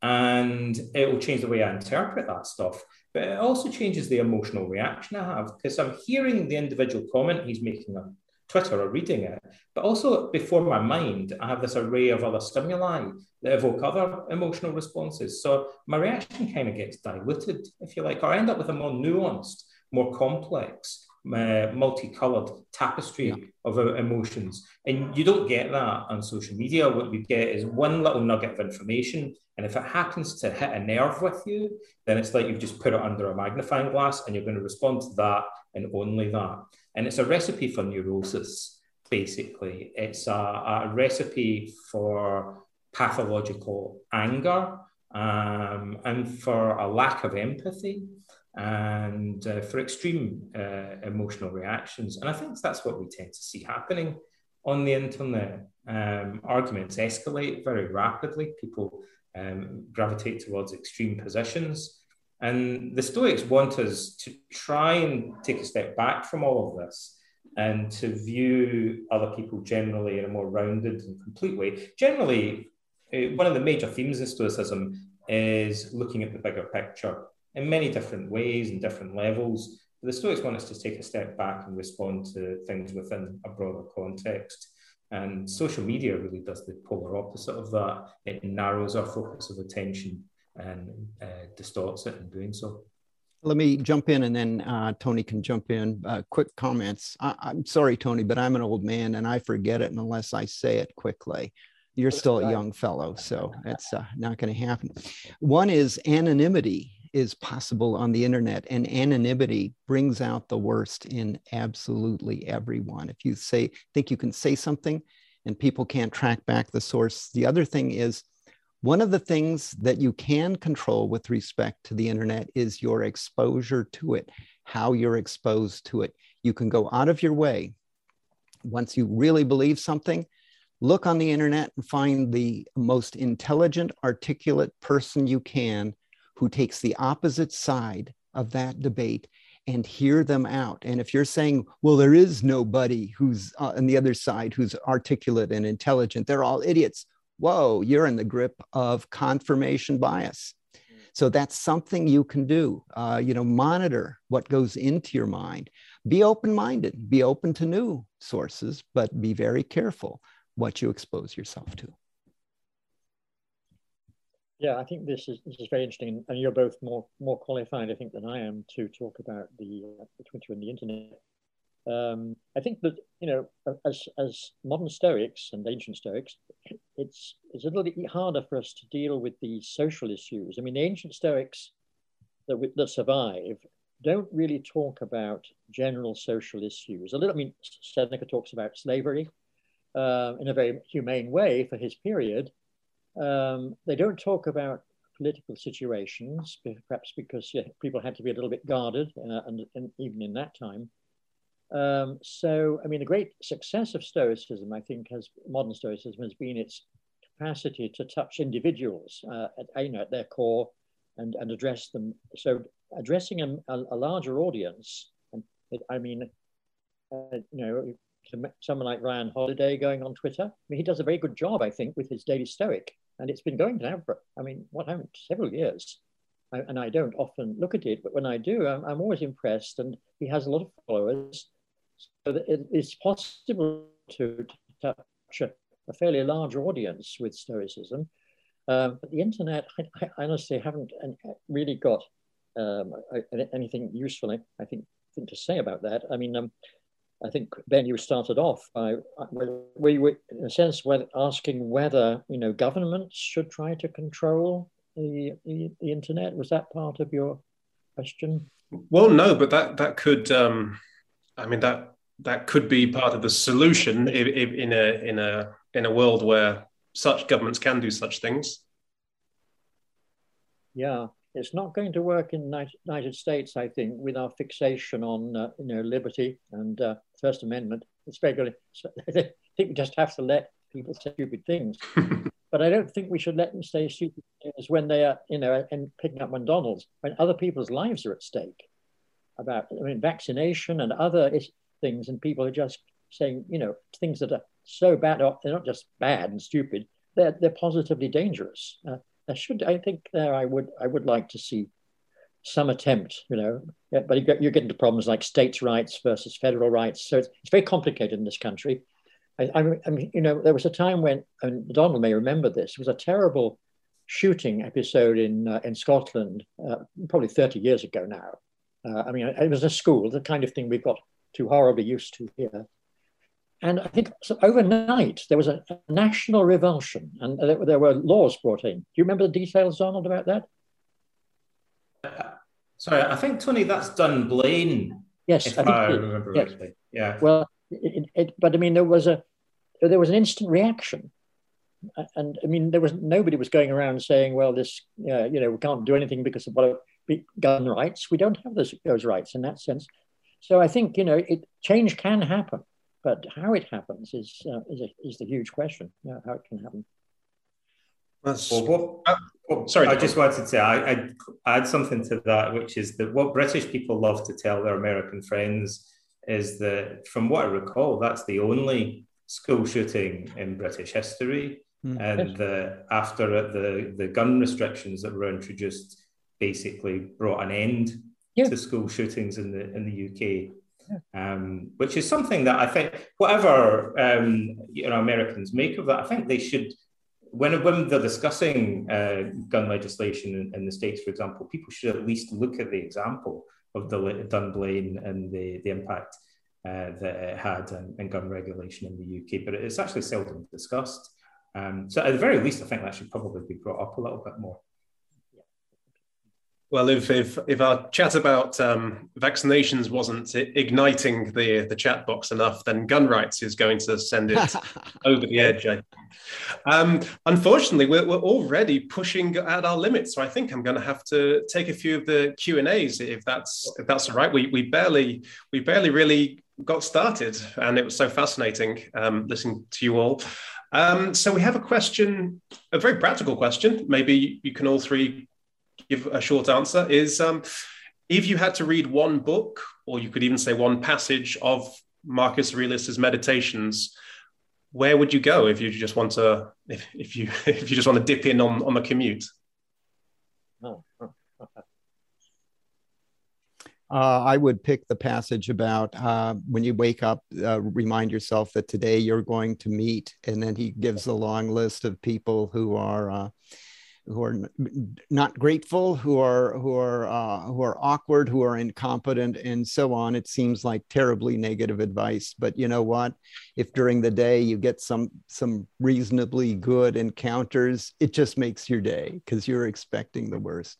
And it will change the way I interpret that stuff. But it also changes the emotional reaction I have, because I'm hearing the individual comment he's making on Twitter or reading it, but also before my mind, I have this array of other stimuli that evoke other emotional responses. So my reaction kind of gets diluted, if you like, or I end up with a more nuanced, more complex, multicolored tapestry of emotions. And you don't get that on social media. What you get is one little nugget of information. And if it happens to hit a nerve with you, then it's like you've just put it under a magnifying glass and you're going to respond to that and only that. And it's a recipe for neurosis, basically. It's a recipe for pathological anger and for a lack of empathy and for extreme emotional reactions. And I think that's what we tend to see happening on the internet. Arguments escalate very rapidly. People gravitate towards extreme positions. And the Stoics want us to try and take a step back from all of this and to view other people generally in a more rounded and complete way. Generally, one of the major themes of Stoicism is looking at the bigger picture in many different ways and different levels. But the Stoics want us to take a step back and respond to things within a broader context. And social media really does the polar opposite of that. It narrows our focus of attention and distorts it in doing so. Let me jump in and then Tony can jump in. Quick comments. I'm sorry, Tony, but I'm an old man and I forget it unless I say it quickly. You're still a young fellow, so it's not going to happen. One is anonymity is possible on the internet, and anonymity brings out the worst in absolutely everyone. If you think you can say something and people can't track back the source. The other thing is, one of the things that you can control with respect to the internet is your exposure to it, how you're exposed to it. You can go out of your way. Once you really believe something, look on the internet and find the most intelligent, articulate person you can who takes the opposite side of that debate and hear them out. And if you're saying, well, there is nobody who's on the other side who's articulate and intelligent, they're all idiots. Whoa, you're in the grip of confirmation bias. So that's something you can do. Monitor what goes into your mind. Be open-minded, be open to new sources, but be very careful what you expose yourself to. Yeah, I think this is very interesting, and you're both more qualified, I think, than I am to talk about the Twitter and the internet. I think that as modern Stoics and ancient Stoics, it's a little bit harder for us to deal with the social issues. I mean, the ancient Stoics that survive don't really talk about general social issues. Seneca talks about slavery in a very humane way for his period. They don't talk about political situations, perhaps because people had to be a little bit guarded, and even in that time. The great success of Stoicism, I think, modern Stoicism has been its capacity to touch individuals at their core and address them. So addressing a larger audience, someone like Ryan Holiday going on Twitter, he does a very good job, I think, with his Daily Stoic. And it's been going now for, several years. And I don't often look at it, but when I do, I'm always impressed. And he has a lot of followers. So that it's possible to touch a fairly large audience with Stoicism. But the internet, I honestly haven't really got anything useful, I think to say about that. I think, Ben, you started off by, we were, in a sense, asking whether, governments should try to control the internet. Was that part of your question? Well, no, but that could, that that could be part of the solution in a world where such governments can do such things. Yeah, it's not going to work in the United States, I think, with our fixation on liberty and First Amendment. It's very good. I think we just have to let people say stupid things. But I don't think we should let them say stupid things when they are, and picking up McDonald's, when other people's lives are at stake about, vaccination and other things, and people are just saying, things that are so bad. They're not just bad and stupid; they're positively dangerous. I would like to see some attempt, but you get into problems like states' rights versus federal rights. So it's very complicated in this country. I mean, there was a time when, and Donald may remember this, it was a terrible shooting episode in Scotland, probably 30 years ago now. It was a school, the kind of thing we've got too horribly used to here. And I think overnight there was a national revulsion, and there were laws brought in. Do you remember the details, Donald, about that? Sorry, I think, Tony, that's Dunblane. Yes, if I remember rightly. Yeah. Well, but there was an instant reaction, and nobody was going around saying, "Well, this, we can't do anything because of gun rights." We don't have those rights in that sense. So I think change can happen. But how it happens is the huge question. How it can happen. Sorry, I just wanted to say I add something to that, which is that what British people love to tell their American friends is that, from what I recall, that's the only school shooting in British history, and after the gun restrictions that were introduced, basically brought an end to school shootings in the UK. Which is something that I think, whatever Americans make of that, I think they should, when they're discussing gun legislation in the States, for example, people should at least look at the example of the Dunblane and the impact that it had in gun regulation in the UK. But it's actually seldom discussed. So at the very least, I think that should probably be brought up a little bit more. Well, if our chat about vaccinations wasn't igniting the chat box enough, then gun rights is going to send it over the edge. Unfortunately, we're already pushing at our limits, so I think I'm going to have to take a few of the Q&As if that's all right. We barely really got started, and it was so fascinating listening to you all. So we have a question, a very practical question. Maybe you can all three give a short answer, is if you had to read one book, or you could even say one passage of Marcus Aurelius's Meditations, where would you go if you just want to if you just want to dip in on the commute? I would pick the passage about when you wake up, remind yourself that today you're going to meet, and then he gives a long list of people who are not grateful, who are awkward, who are incompetent, and so on. It seems like terribly negative advice, but you know what? If during the day you get some reasonably good encounters, it just makes your day because you're expecting the worst.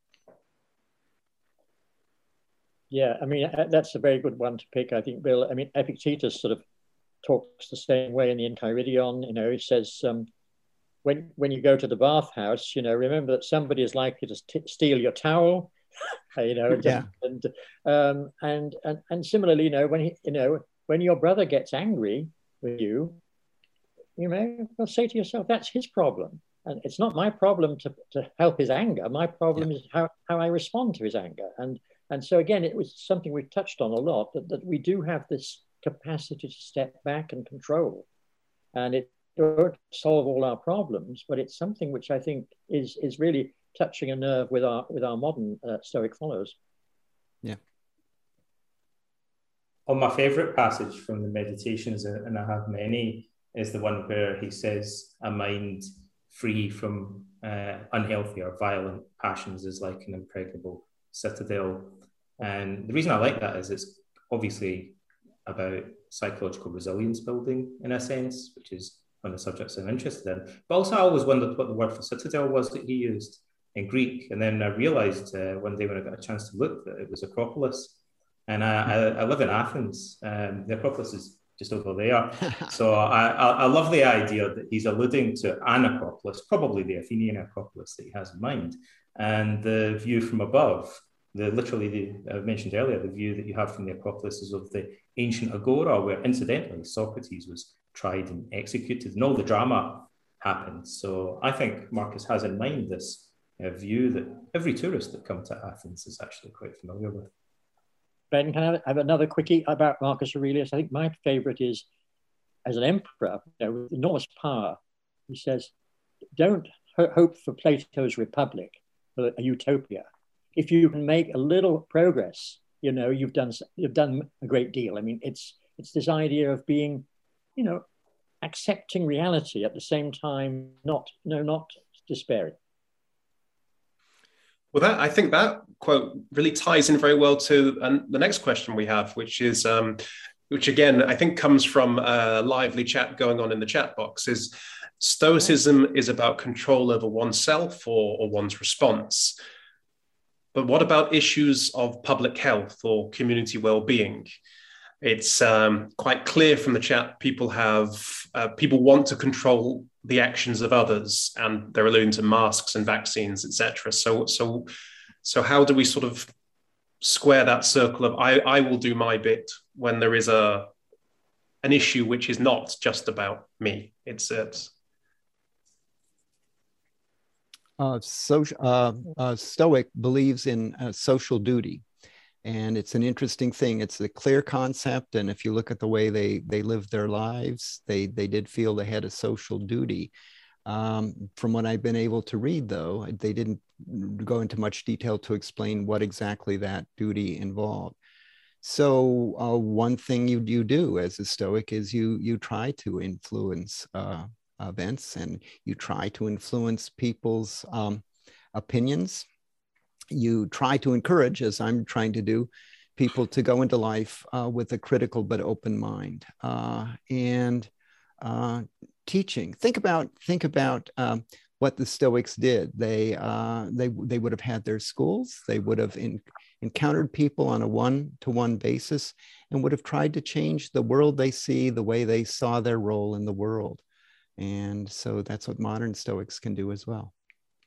Yeah, that's a very good one to pick, I think, Bill. Epictetus sort of talks the same way in the Enchiridion. He says, when you go to the bathhouse, remember that somebody is likely to steal your towel, Yeah. and similarly, when your brother gets angry with you, you may well say to yourself, that's his problem, and it's not my problem to help his anger. My problem is how I respond to his anger, and so again, it was something we touched on a lot, that we do have this capacity to step back and control, and it don't solve all our problems, but it's something which I think is really touching a nerve with our modern Stoic followers. Yeah. Well, my favourite passage from the Meditations, and I have many, is the one where he says, "A mind free from unhealthy or violent passions is like an impregnable citadel." And the reason I like that is it's obviously about psychological resilience building in a sense, which is one of the subjects I'm interested in. But also I always wondered what the word for citadel was that he used in Greek. And then I realized one day when I got a chance to look that it was Acropolis. And I live in Athens. The Acropolis is just over there. So I love the idea that he's alluding to an Acropolis, probably the Athenian Acropolis that he has in mind, and the view from above. I mentioned earlier, the view that you have from the Acropolis is of the ancient agora, where incidentally Socrates was tried and executed, and all the drama happened. So I think Marcus has in mind this view that every tourist that comes to Athens is actually quite familiar with. Ben, can I have another quickie about Marcus Aurelius? I think my favorite is, as an emperor, with enormous power, he says, don't hope for Plato's republic, for a utopia. If you can make a little progress, you've done a great deal. I mean, it's this idea of being, accepting reality at the same time, not despairing. Well, I think that quote really ties in very well to the next question we have, which is, which again, I think comes from a lively chat going on in the chat box, is Stoicism is about control over oneself or one's response. But what about issues of public health or community well-being? It's quite clear from the chat, people want to control the actions of others, and they're alluding to masks and vaccines, etc. So how do we sort of square that circle of I will do my bit when there is an issue which is not just about me? Stoic believes in social duty. And it's an interesting thing. It's a clear concept. And if you look at the way they lived their lives, they did feel they had a social duty. From what I've been able to read, though, they didn't go into much detail to explain what exactly that duty involved. So one thing you do as a Stoic is you try to influence events, and you try to influence people's opinions. You try to encourage, as I'm trying to do, people to go into life with a critical but open mind. And teaching. Think about what the Stoics did. They would have had their schools. They would have encountered people on a one-to-one basis, and would have tried to change the world they see, the way they saw their role in the world. And so that's what modern Stoics can do as well.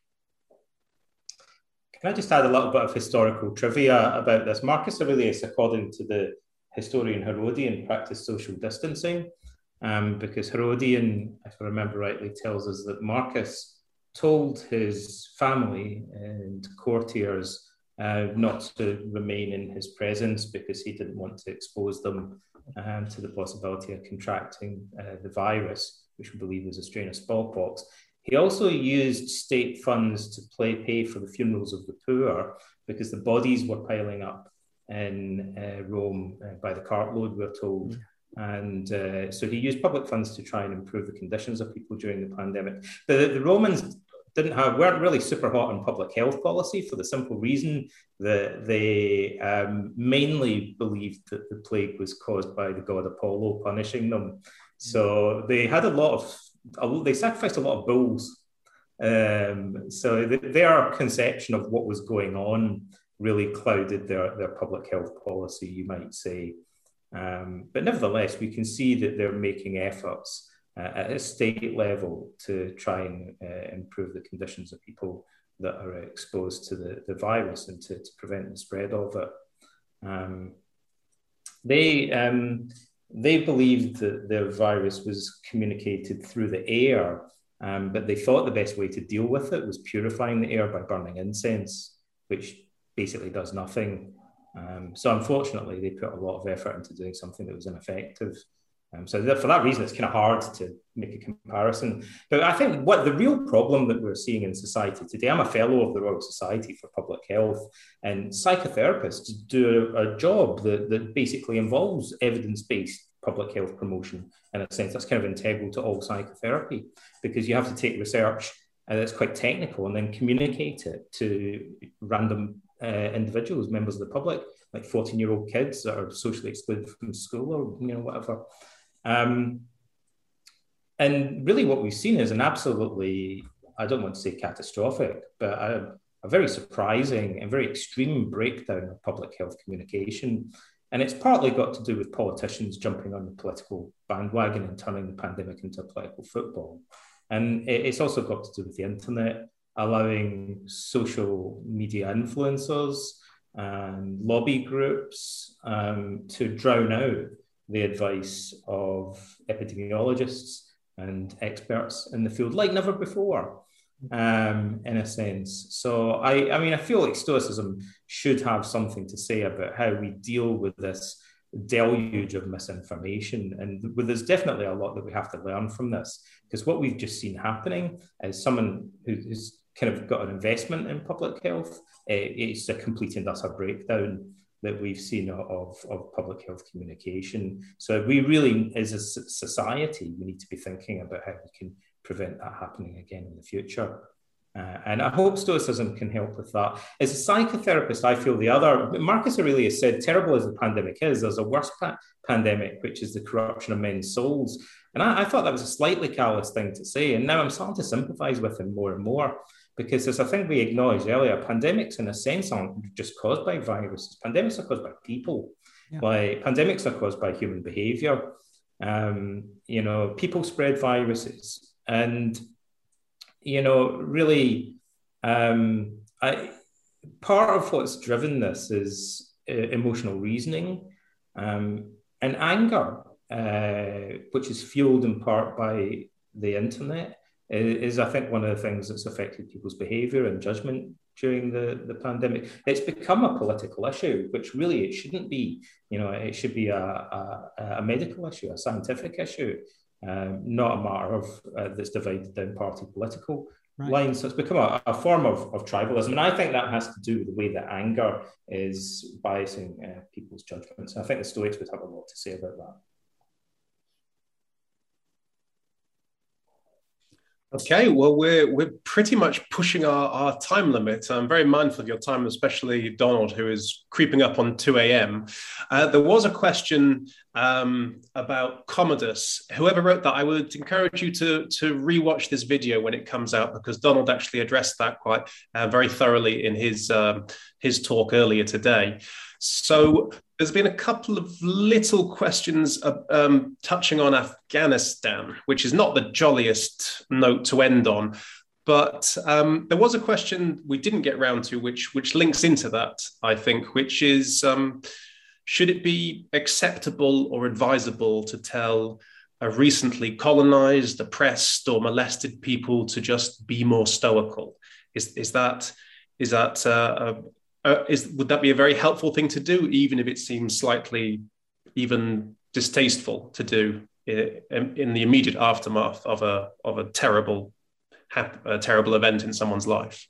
Can I just add a little bit of historical trivia about this? Marcus Aurelius, according to the historian Herodian, practiced social distancing because Herodian, if I remember rightly, tells us that Marcus told his family and courtiers not to remain in his presence because he didn't want to expose them to the possibility of contracting the virus, which we believe was a strain of smallpox. He also used state funds to pay for the funerals of the poor because the bodies were piling up in Rome by the cartload, we're told. And so he used public funds to try and improve the conditions of people during the pandemic. The Romans weren't really super hot on public health policy for the simple reason that they mainly believed that the plague was caused by the god Apollo punishing them. So they had they sacrificed a lot of bulls. So their conception of what was going on really clouded their public health policy, you might say. But nevertheless, we can see that they're making efforts at a state level to try and improve the conditions of people that are exposed to the virus and to prevent the spread of it. They believed that the virus was communicated through the air, but they thought the best way to deal with it was purifying the air by burning incense, which basically does nothing. So unfortunately, they put a lot of effort into doing something that was ineffective. So for that reason, it's kind of hard to make a comparison. But I think what the real problem that we're seeing in society today, I'm a fellow of the Royal Society for Public Health, and psychotherapists do a job that basically involves evidence-based public health promotion. In a sense, that's kind of integral to all psychotherapy, because you have to take research that's quite technical and then communicate it to random individuals, members of the public, like 14-year-old kids that are socially excluded from school or whatever. And really what we've seen is an absolutely, I don't want to say catastrophic, but a very surprising and very extreme breakdown of public health communication. And it's partly got to do with politicians jumping on the political bandwagon and turning the pandemic into a political football. And it's also got to do with the internet, allowing social media influencers and lobby groups to drown out the advice of epidemiologists and experts in the field like never before, in a sense. So I mean, I feel like Stoicism should have something to say about how we deal with this deluge of misinformation. And there's definitely a lot that we have to learn from this, because what we've just seen happening is someone who's kind of got an investment in public health. It's a complete and utter breakdown that we've seen of public health communication. So we really, as a society, we need to be thinking about how we can prevent that happening again in the future. And I hope Stoicism can help with that. As a psychotherapist, I feel Marcus Aurelius said, terrible as the pandemic is, there's a worse pandemic, which is the corruption of men's souls. And I thought that was a slightly callous thing to say. And now I'm starting to sympathize with him more and more, because as I think we acknowledged earlier, pandemics in a sense aren't just caused by viruses. Pandemics are caused by people. Yeah. Like pandemics are caused by human behavior. People spread viruses. And really, part of what's driven this is emotional reasoning and anger, which is fueled in part by the internet, is I think one of the things that's affected people's behaviour and judgment during the pandemic. It's become a political issue, which really it shouldn't be. It should be a medical issue, a scientific issue. Not a matter of that's divided down party political lines. So it's become a form of tribalism. And I think that has to do with the way that anger is biasing people's judgments. I think the Stoics would have a lot to say about that. Okay, well, we're pretty much pushing our time limit. I'm very mindful of your time, especially Donald, who is creeping up on 2 a.m. There was a question about Commodus. Whoever wrote that, I would encourage you to rewatch this video when it comes out, because Donald actually addressed that quite very thoroughly in his talk earlier today. So there's been a couple of little questions touching on Afghanistan, which is not the jolliest note to end on. But there was a question we didn't get round to, which links into that, I think, which is, should it be acceptable or advisable to tell a recently colonized, oppressed, or molested people to just be more stoical? Would that be a very helpful thing to do, even if it seems slightly even distasteful to do in the immediate aftermath of a terrible event in someone's life?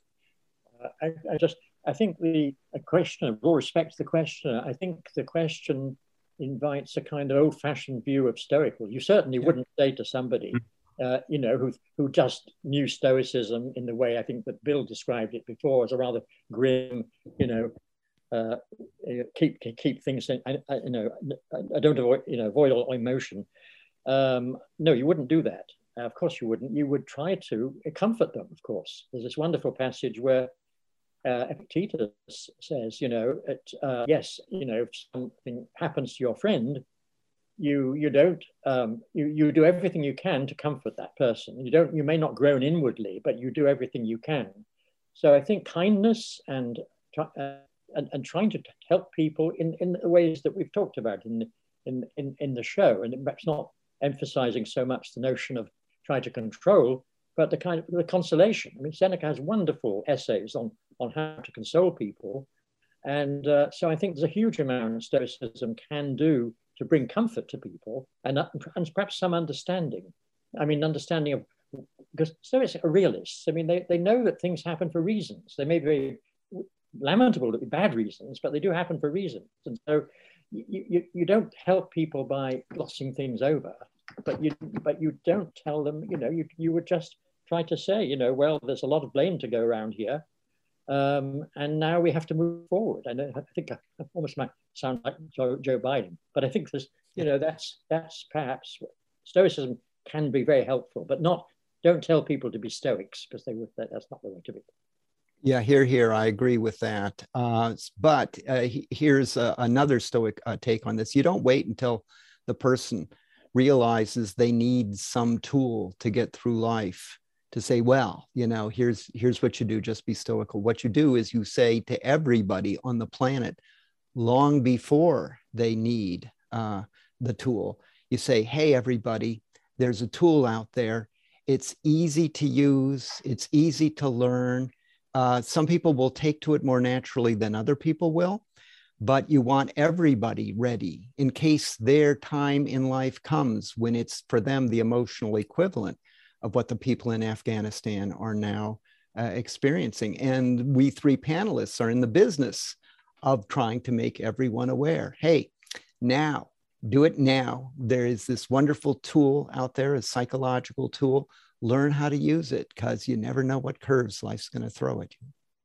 I think the question, with all respect to the questioner, I think the question invites a kind of old-fashioned view of stoical. You certainly wouldn't say to somebody, who just knew Stoicism in the way I think that Bill described it before, as a rather grim, keep things in, I don't avoid all emotion. No, you wouldn't do that. Of course you wouldn't. You would try to comfort them, of course. There's this wonderful passage where Epictetus says, yes, if something happens to your friend, you do everything you can to comfort that person. You may not groan inwardly, but you do everything you can. So I think kindness and trying to help people in the ways that we've talked about in the show, and perhaps not emphasizing so much the notion of trying to control, but the consolation. I mean, Seneca has wonderful essays on how to console people, and so I think there's a huge amount Stoicism can do to bring comfort to people and perhaps some understanding. I mean, understanding of, because Stoics are realists. I mean, they know that things happen for reasons. They may be very lamentable, bad reasons, but they do happen for reasons. And so you don't help people by glossing things over, but you don't tell them, you would just try to say, well, there's a lot of blame to go around here. And now we have to move forward. I think I almost might sound like Joe Biden, but I think that's perhaps Stoicism can be very helpful, but don't tell people to be Stoics, because that's not the way to be. Yeah, here. I agree with that. But here's another Stoic take on this. You don't wait until the person realizes they need some tool to get through life to say, well, here's what you do, just be stoical. What you do is you say to everybody on the planet, long before they need the tool, you say, hey, everybody, there's a tool out there. It's easy to use. It's easy to learn. Some people will take to it more naturally than other people will, but you want everybody ready in case their time in life comes when it's for them the emotional equivalent of what the people in Afghanistan are now experiencing. And we three panelists are in the business of trying to make everyone aware. Hey, now, do it now. There is this wonderful tool out there, a psychological tool. Learn how to use it, because you never know what curves life's going to throw at you.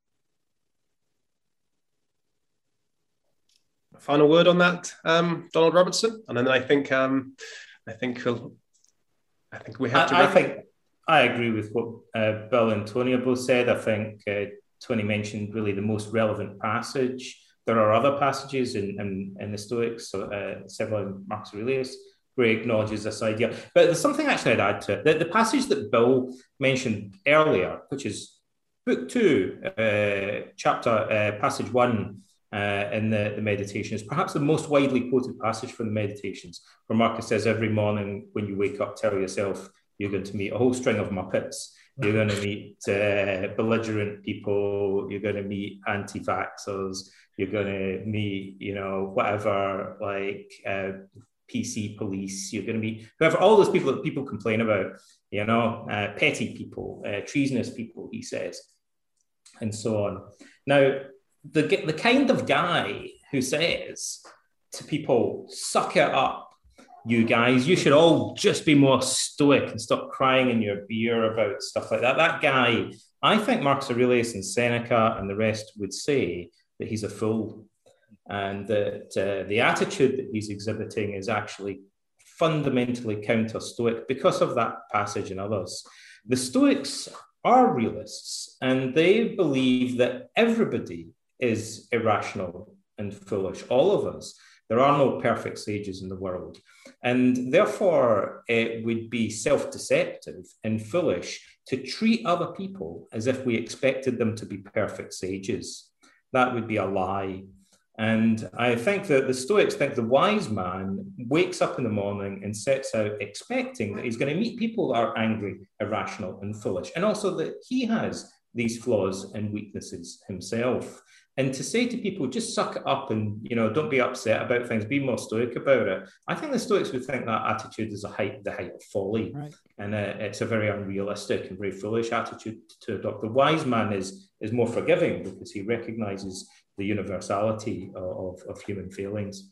Final word on that, Donald Robertson, and then I think we have to. I think I agree with what Bill and Tony have both said. I think Tony mentioned really the most relevant passage. There are other passages in the Stoics, several in Marcus Aurelius, where he acknowledges this idea. But there's something actually I'd add to it. The passage that Bill mentioned earlier, which is Book 2, chapter passage 1 in the Meditations, perhaps the most widely quoted passage from the Meditations, where Marcus says, every morning when you wake up, tell yourself you're going to meet a whole string of Muppets. You're going to meet belligerent people. You're going to meet anti-vaxxers. You're going to meet, whatever, like PC police. You're going to meet whoever, all those people that people complain about, petty people, treasonous people, he says, and so on. Now, the kind of guy who says to people, suck it up, you guys, you should all just be more stoic and stop crying in your beer about stuff like that. That guy, I think Marcus Aurelius and Seneca and the rest would say that he's a fool, and that the attitude that he's exhibiting is actually fundamentally counter-Stoic because of that passage and others. The Stoics are realists, and they believe that everybody is irrational and foolish, all of us. There are no perfect sages in the world. And therefore, it would be self-deceptive and foolish to treat other people as if we expected them to be perfect sages. That would be a lie. And I think that the Stoics think the wise man wakes up in the morning and sets out expecting that he's going to meet people that are angry, irrational, and foolish, and also that he has these flaws and weaknesses himself. And to say to people, just suck it up and, don't be upset about things, be more stoic about it. I think the Stoics would think that attitude is the height of folly. Right. And it's a very unrealistic and very foolish attitude to adopt. The wise man is more forgiving because he recognizes the universality of human failings.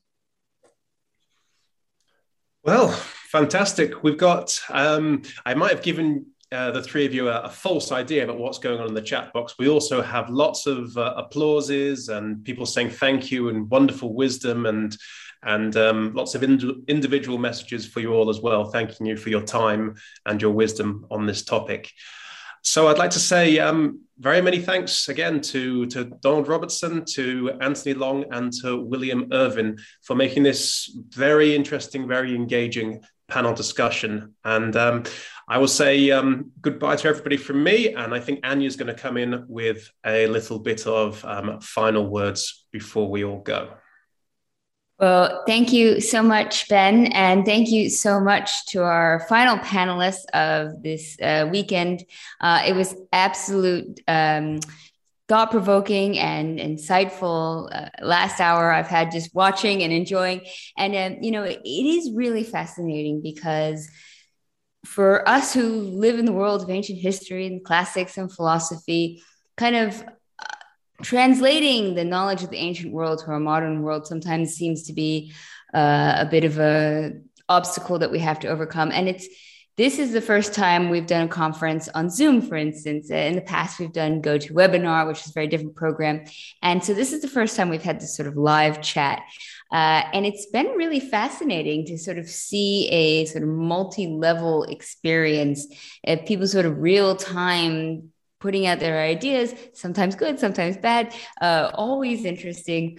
Well, fantastic. We've got, I might have given the three of you a false idea about what's going on in the chat box. We also have lots of applauses and people saying thank you and wonderful wisdom and lots of individual messages for you all as well, thanking you for your time and your wisdom on this topic. So I'd like to say very many thanks again to Donald Robertson, to Anthony Long, and to William Irvin for making this very interesting, very engaging panel discussion. And I will say goodbye to everybody from me. And I think Anya's going to come in with a little bit of final words before we all go. Well, thank you so much, Ben. And thank you so much to our final panelists of this weekend. It was absolute thought-provoking and insightful last hour I've had just watching and enjoying. And, it is really fascinating because for us who live in the world of ancient history and classics and philosophy, kind of translating the knowledge of the ancient world to our modern world sometimes seems to be a bit of a obstacle that we have to overcome. And this is the first time we've done a conference on Zoom, for instance. In the past, we've done GoToWebinar, which is a very different program. And so this is the first time we've had this sort of live chat. And it's been really fascinating to sort of see a sort of multi-level experience, people sort of real-time putting out their ideas, sometimes good, sometimes bad, always interesting.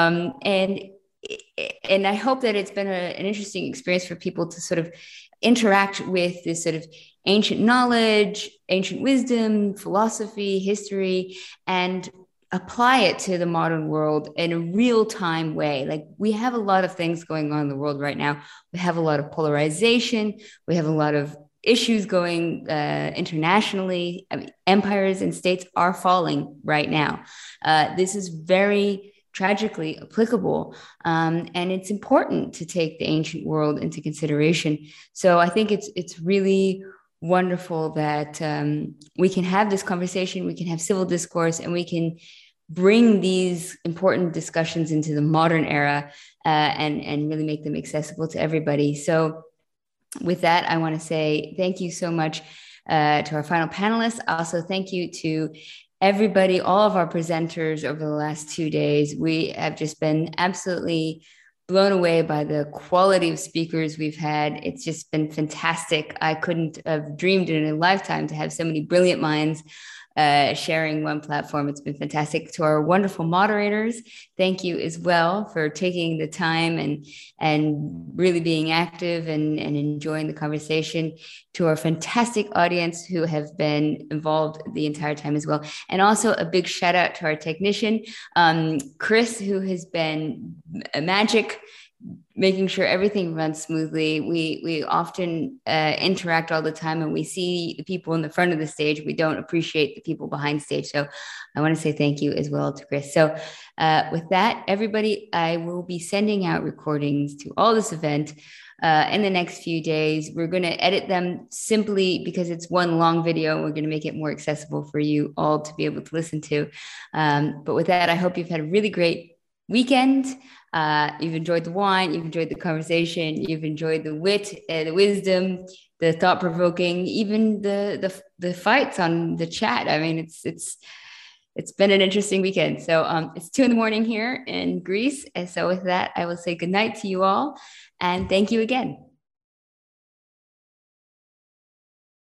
And I hope that it's been an interesting experience for people to sort of interact with this sort of ancient knowledge, ancient wisdom, philosophy, history, and apply it to the modern world in a real-time way. Like, we have a lot of things going on in the world right now. We have a lot of polarization. We have a lot of issues going internationally. I mean, empires and states are falling right now. This is very tragically applicable. And it's important to take the ancient world into consideration. So I think it's really wonderful that we can have this conversation, we can have civil discourse, and we can bring these important discussions into the modern era and really make them accessible to everybody. So with that, I want to say thank you so much to our final panelists. Also, thank you to everybody, all of our presenters over the last 2 days. We have just been absolutely blown away by the quality of speakers we've had. It's just been fantastic. I couldn't have dreamed in a lifetime to have so many brilliant minds sharing one platform. It's been fantastic. To our wonderful moderators, thank you as well for taking the time and really being active and enjoying the conversation. To our fantastic audience who have been involved the entire time as well. And also a big shout out to our technician, Chris, who has been a magic, making sure everything runs smoothly. We often interact all the time, and we see the people in the front of the stage. We don't appreciate the people behind stage. So I want to say thank you as well to Chris. So with that, everybody, I will be sending out recordings to all this event in the next few days. We're going to edit them simply because it's one long video. We're going to make it more accessible for you all to be able to listen to. But with that, I hope you've had a really great weekend. You've enjoyed the wine, you've enjoyed the conversation, you've enjoyed the wit, the wisdom, the thought-provoking, even the fights on the chat. I mean, it's been an interesting weekend. So it's 2 a.m. here in Greece. And so with that, I will say good night to you all. And thank you again.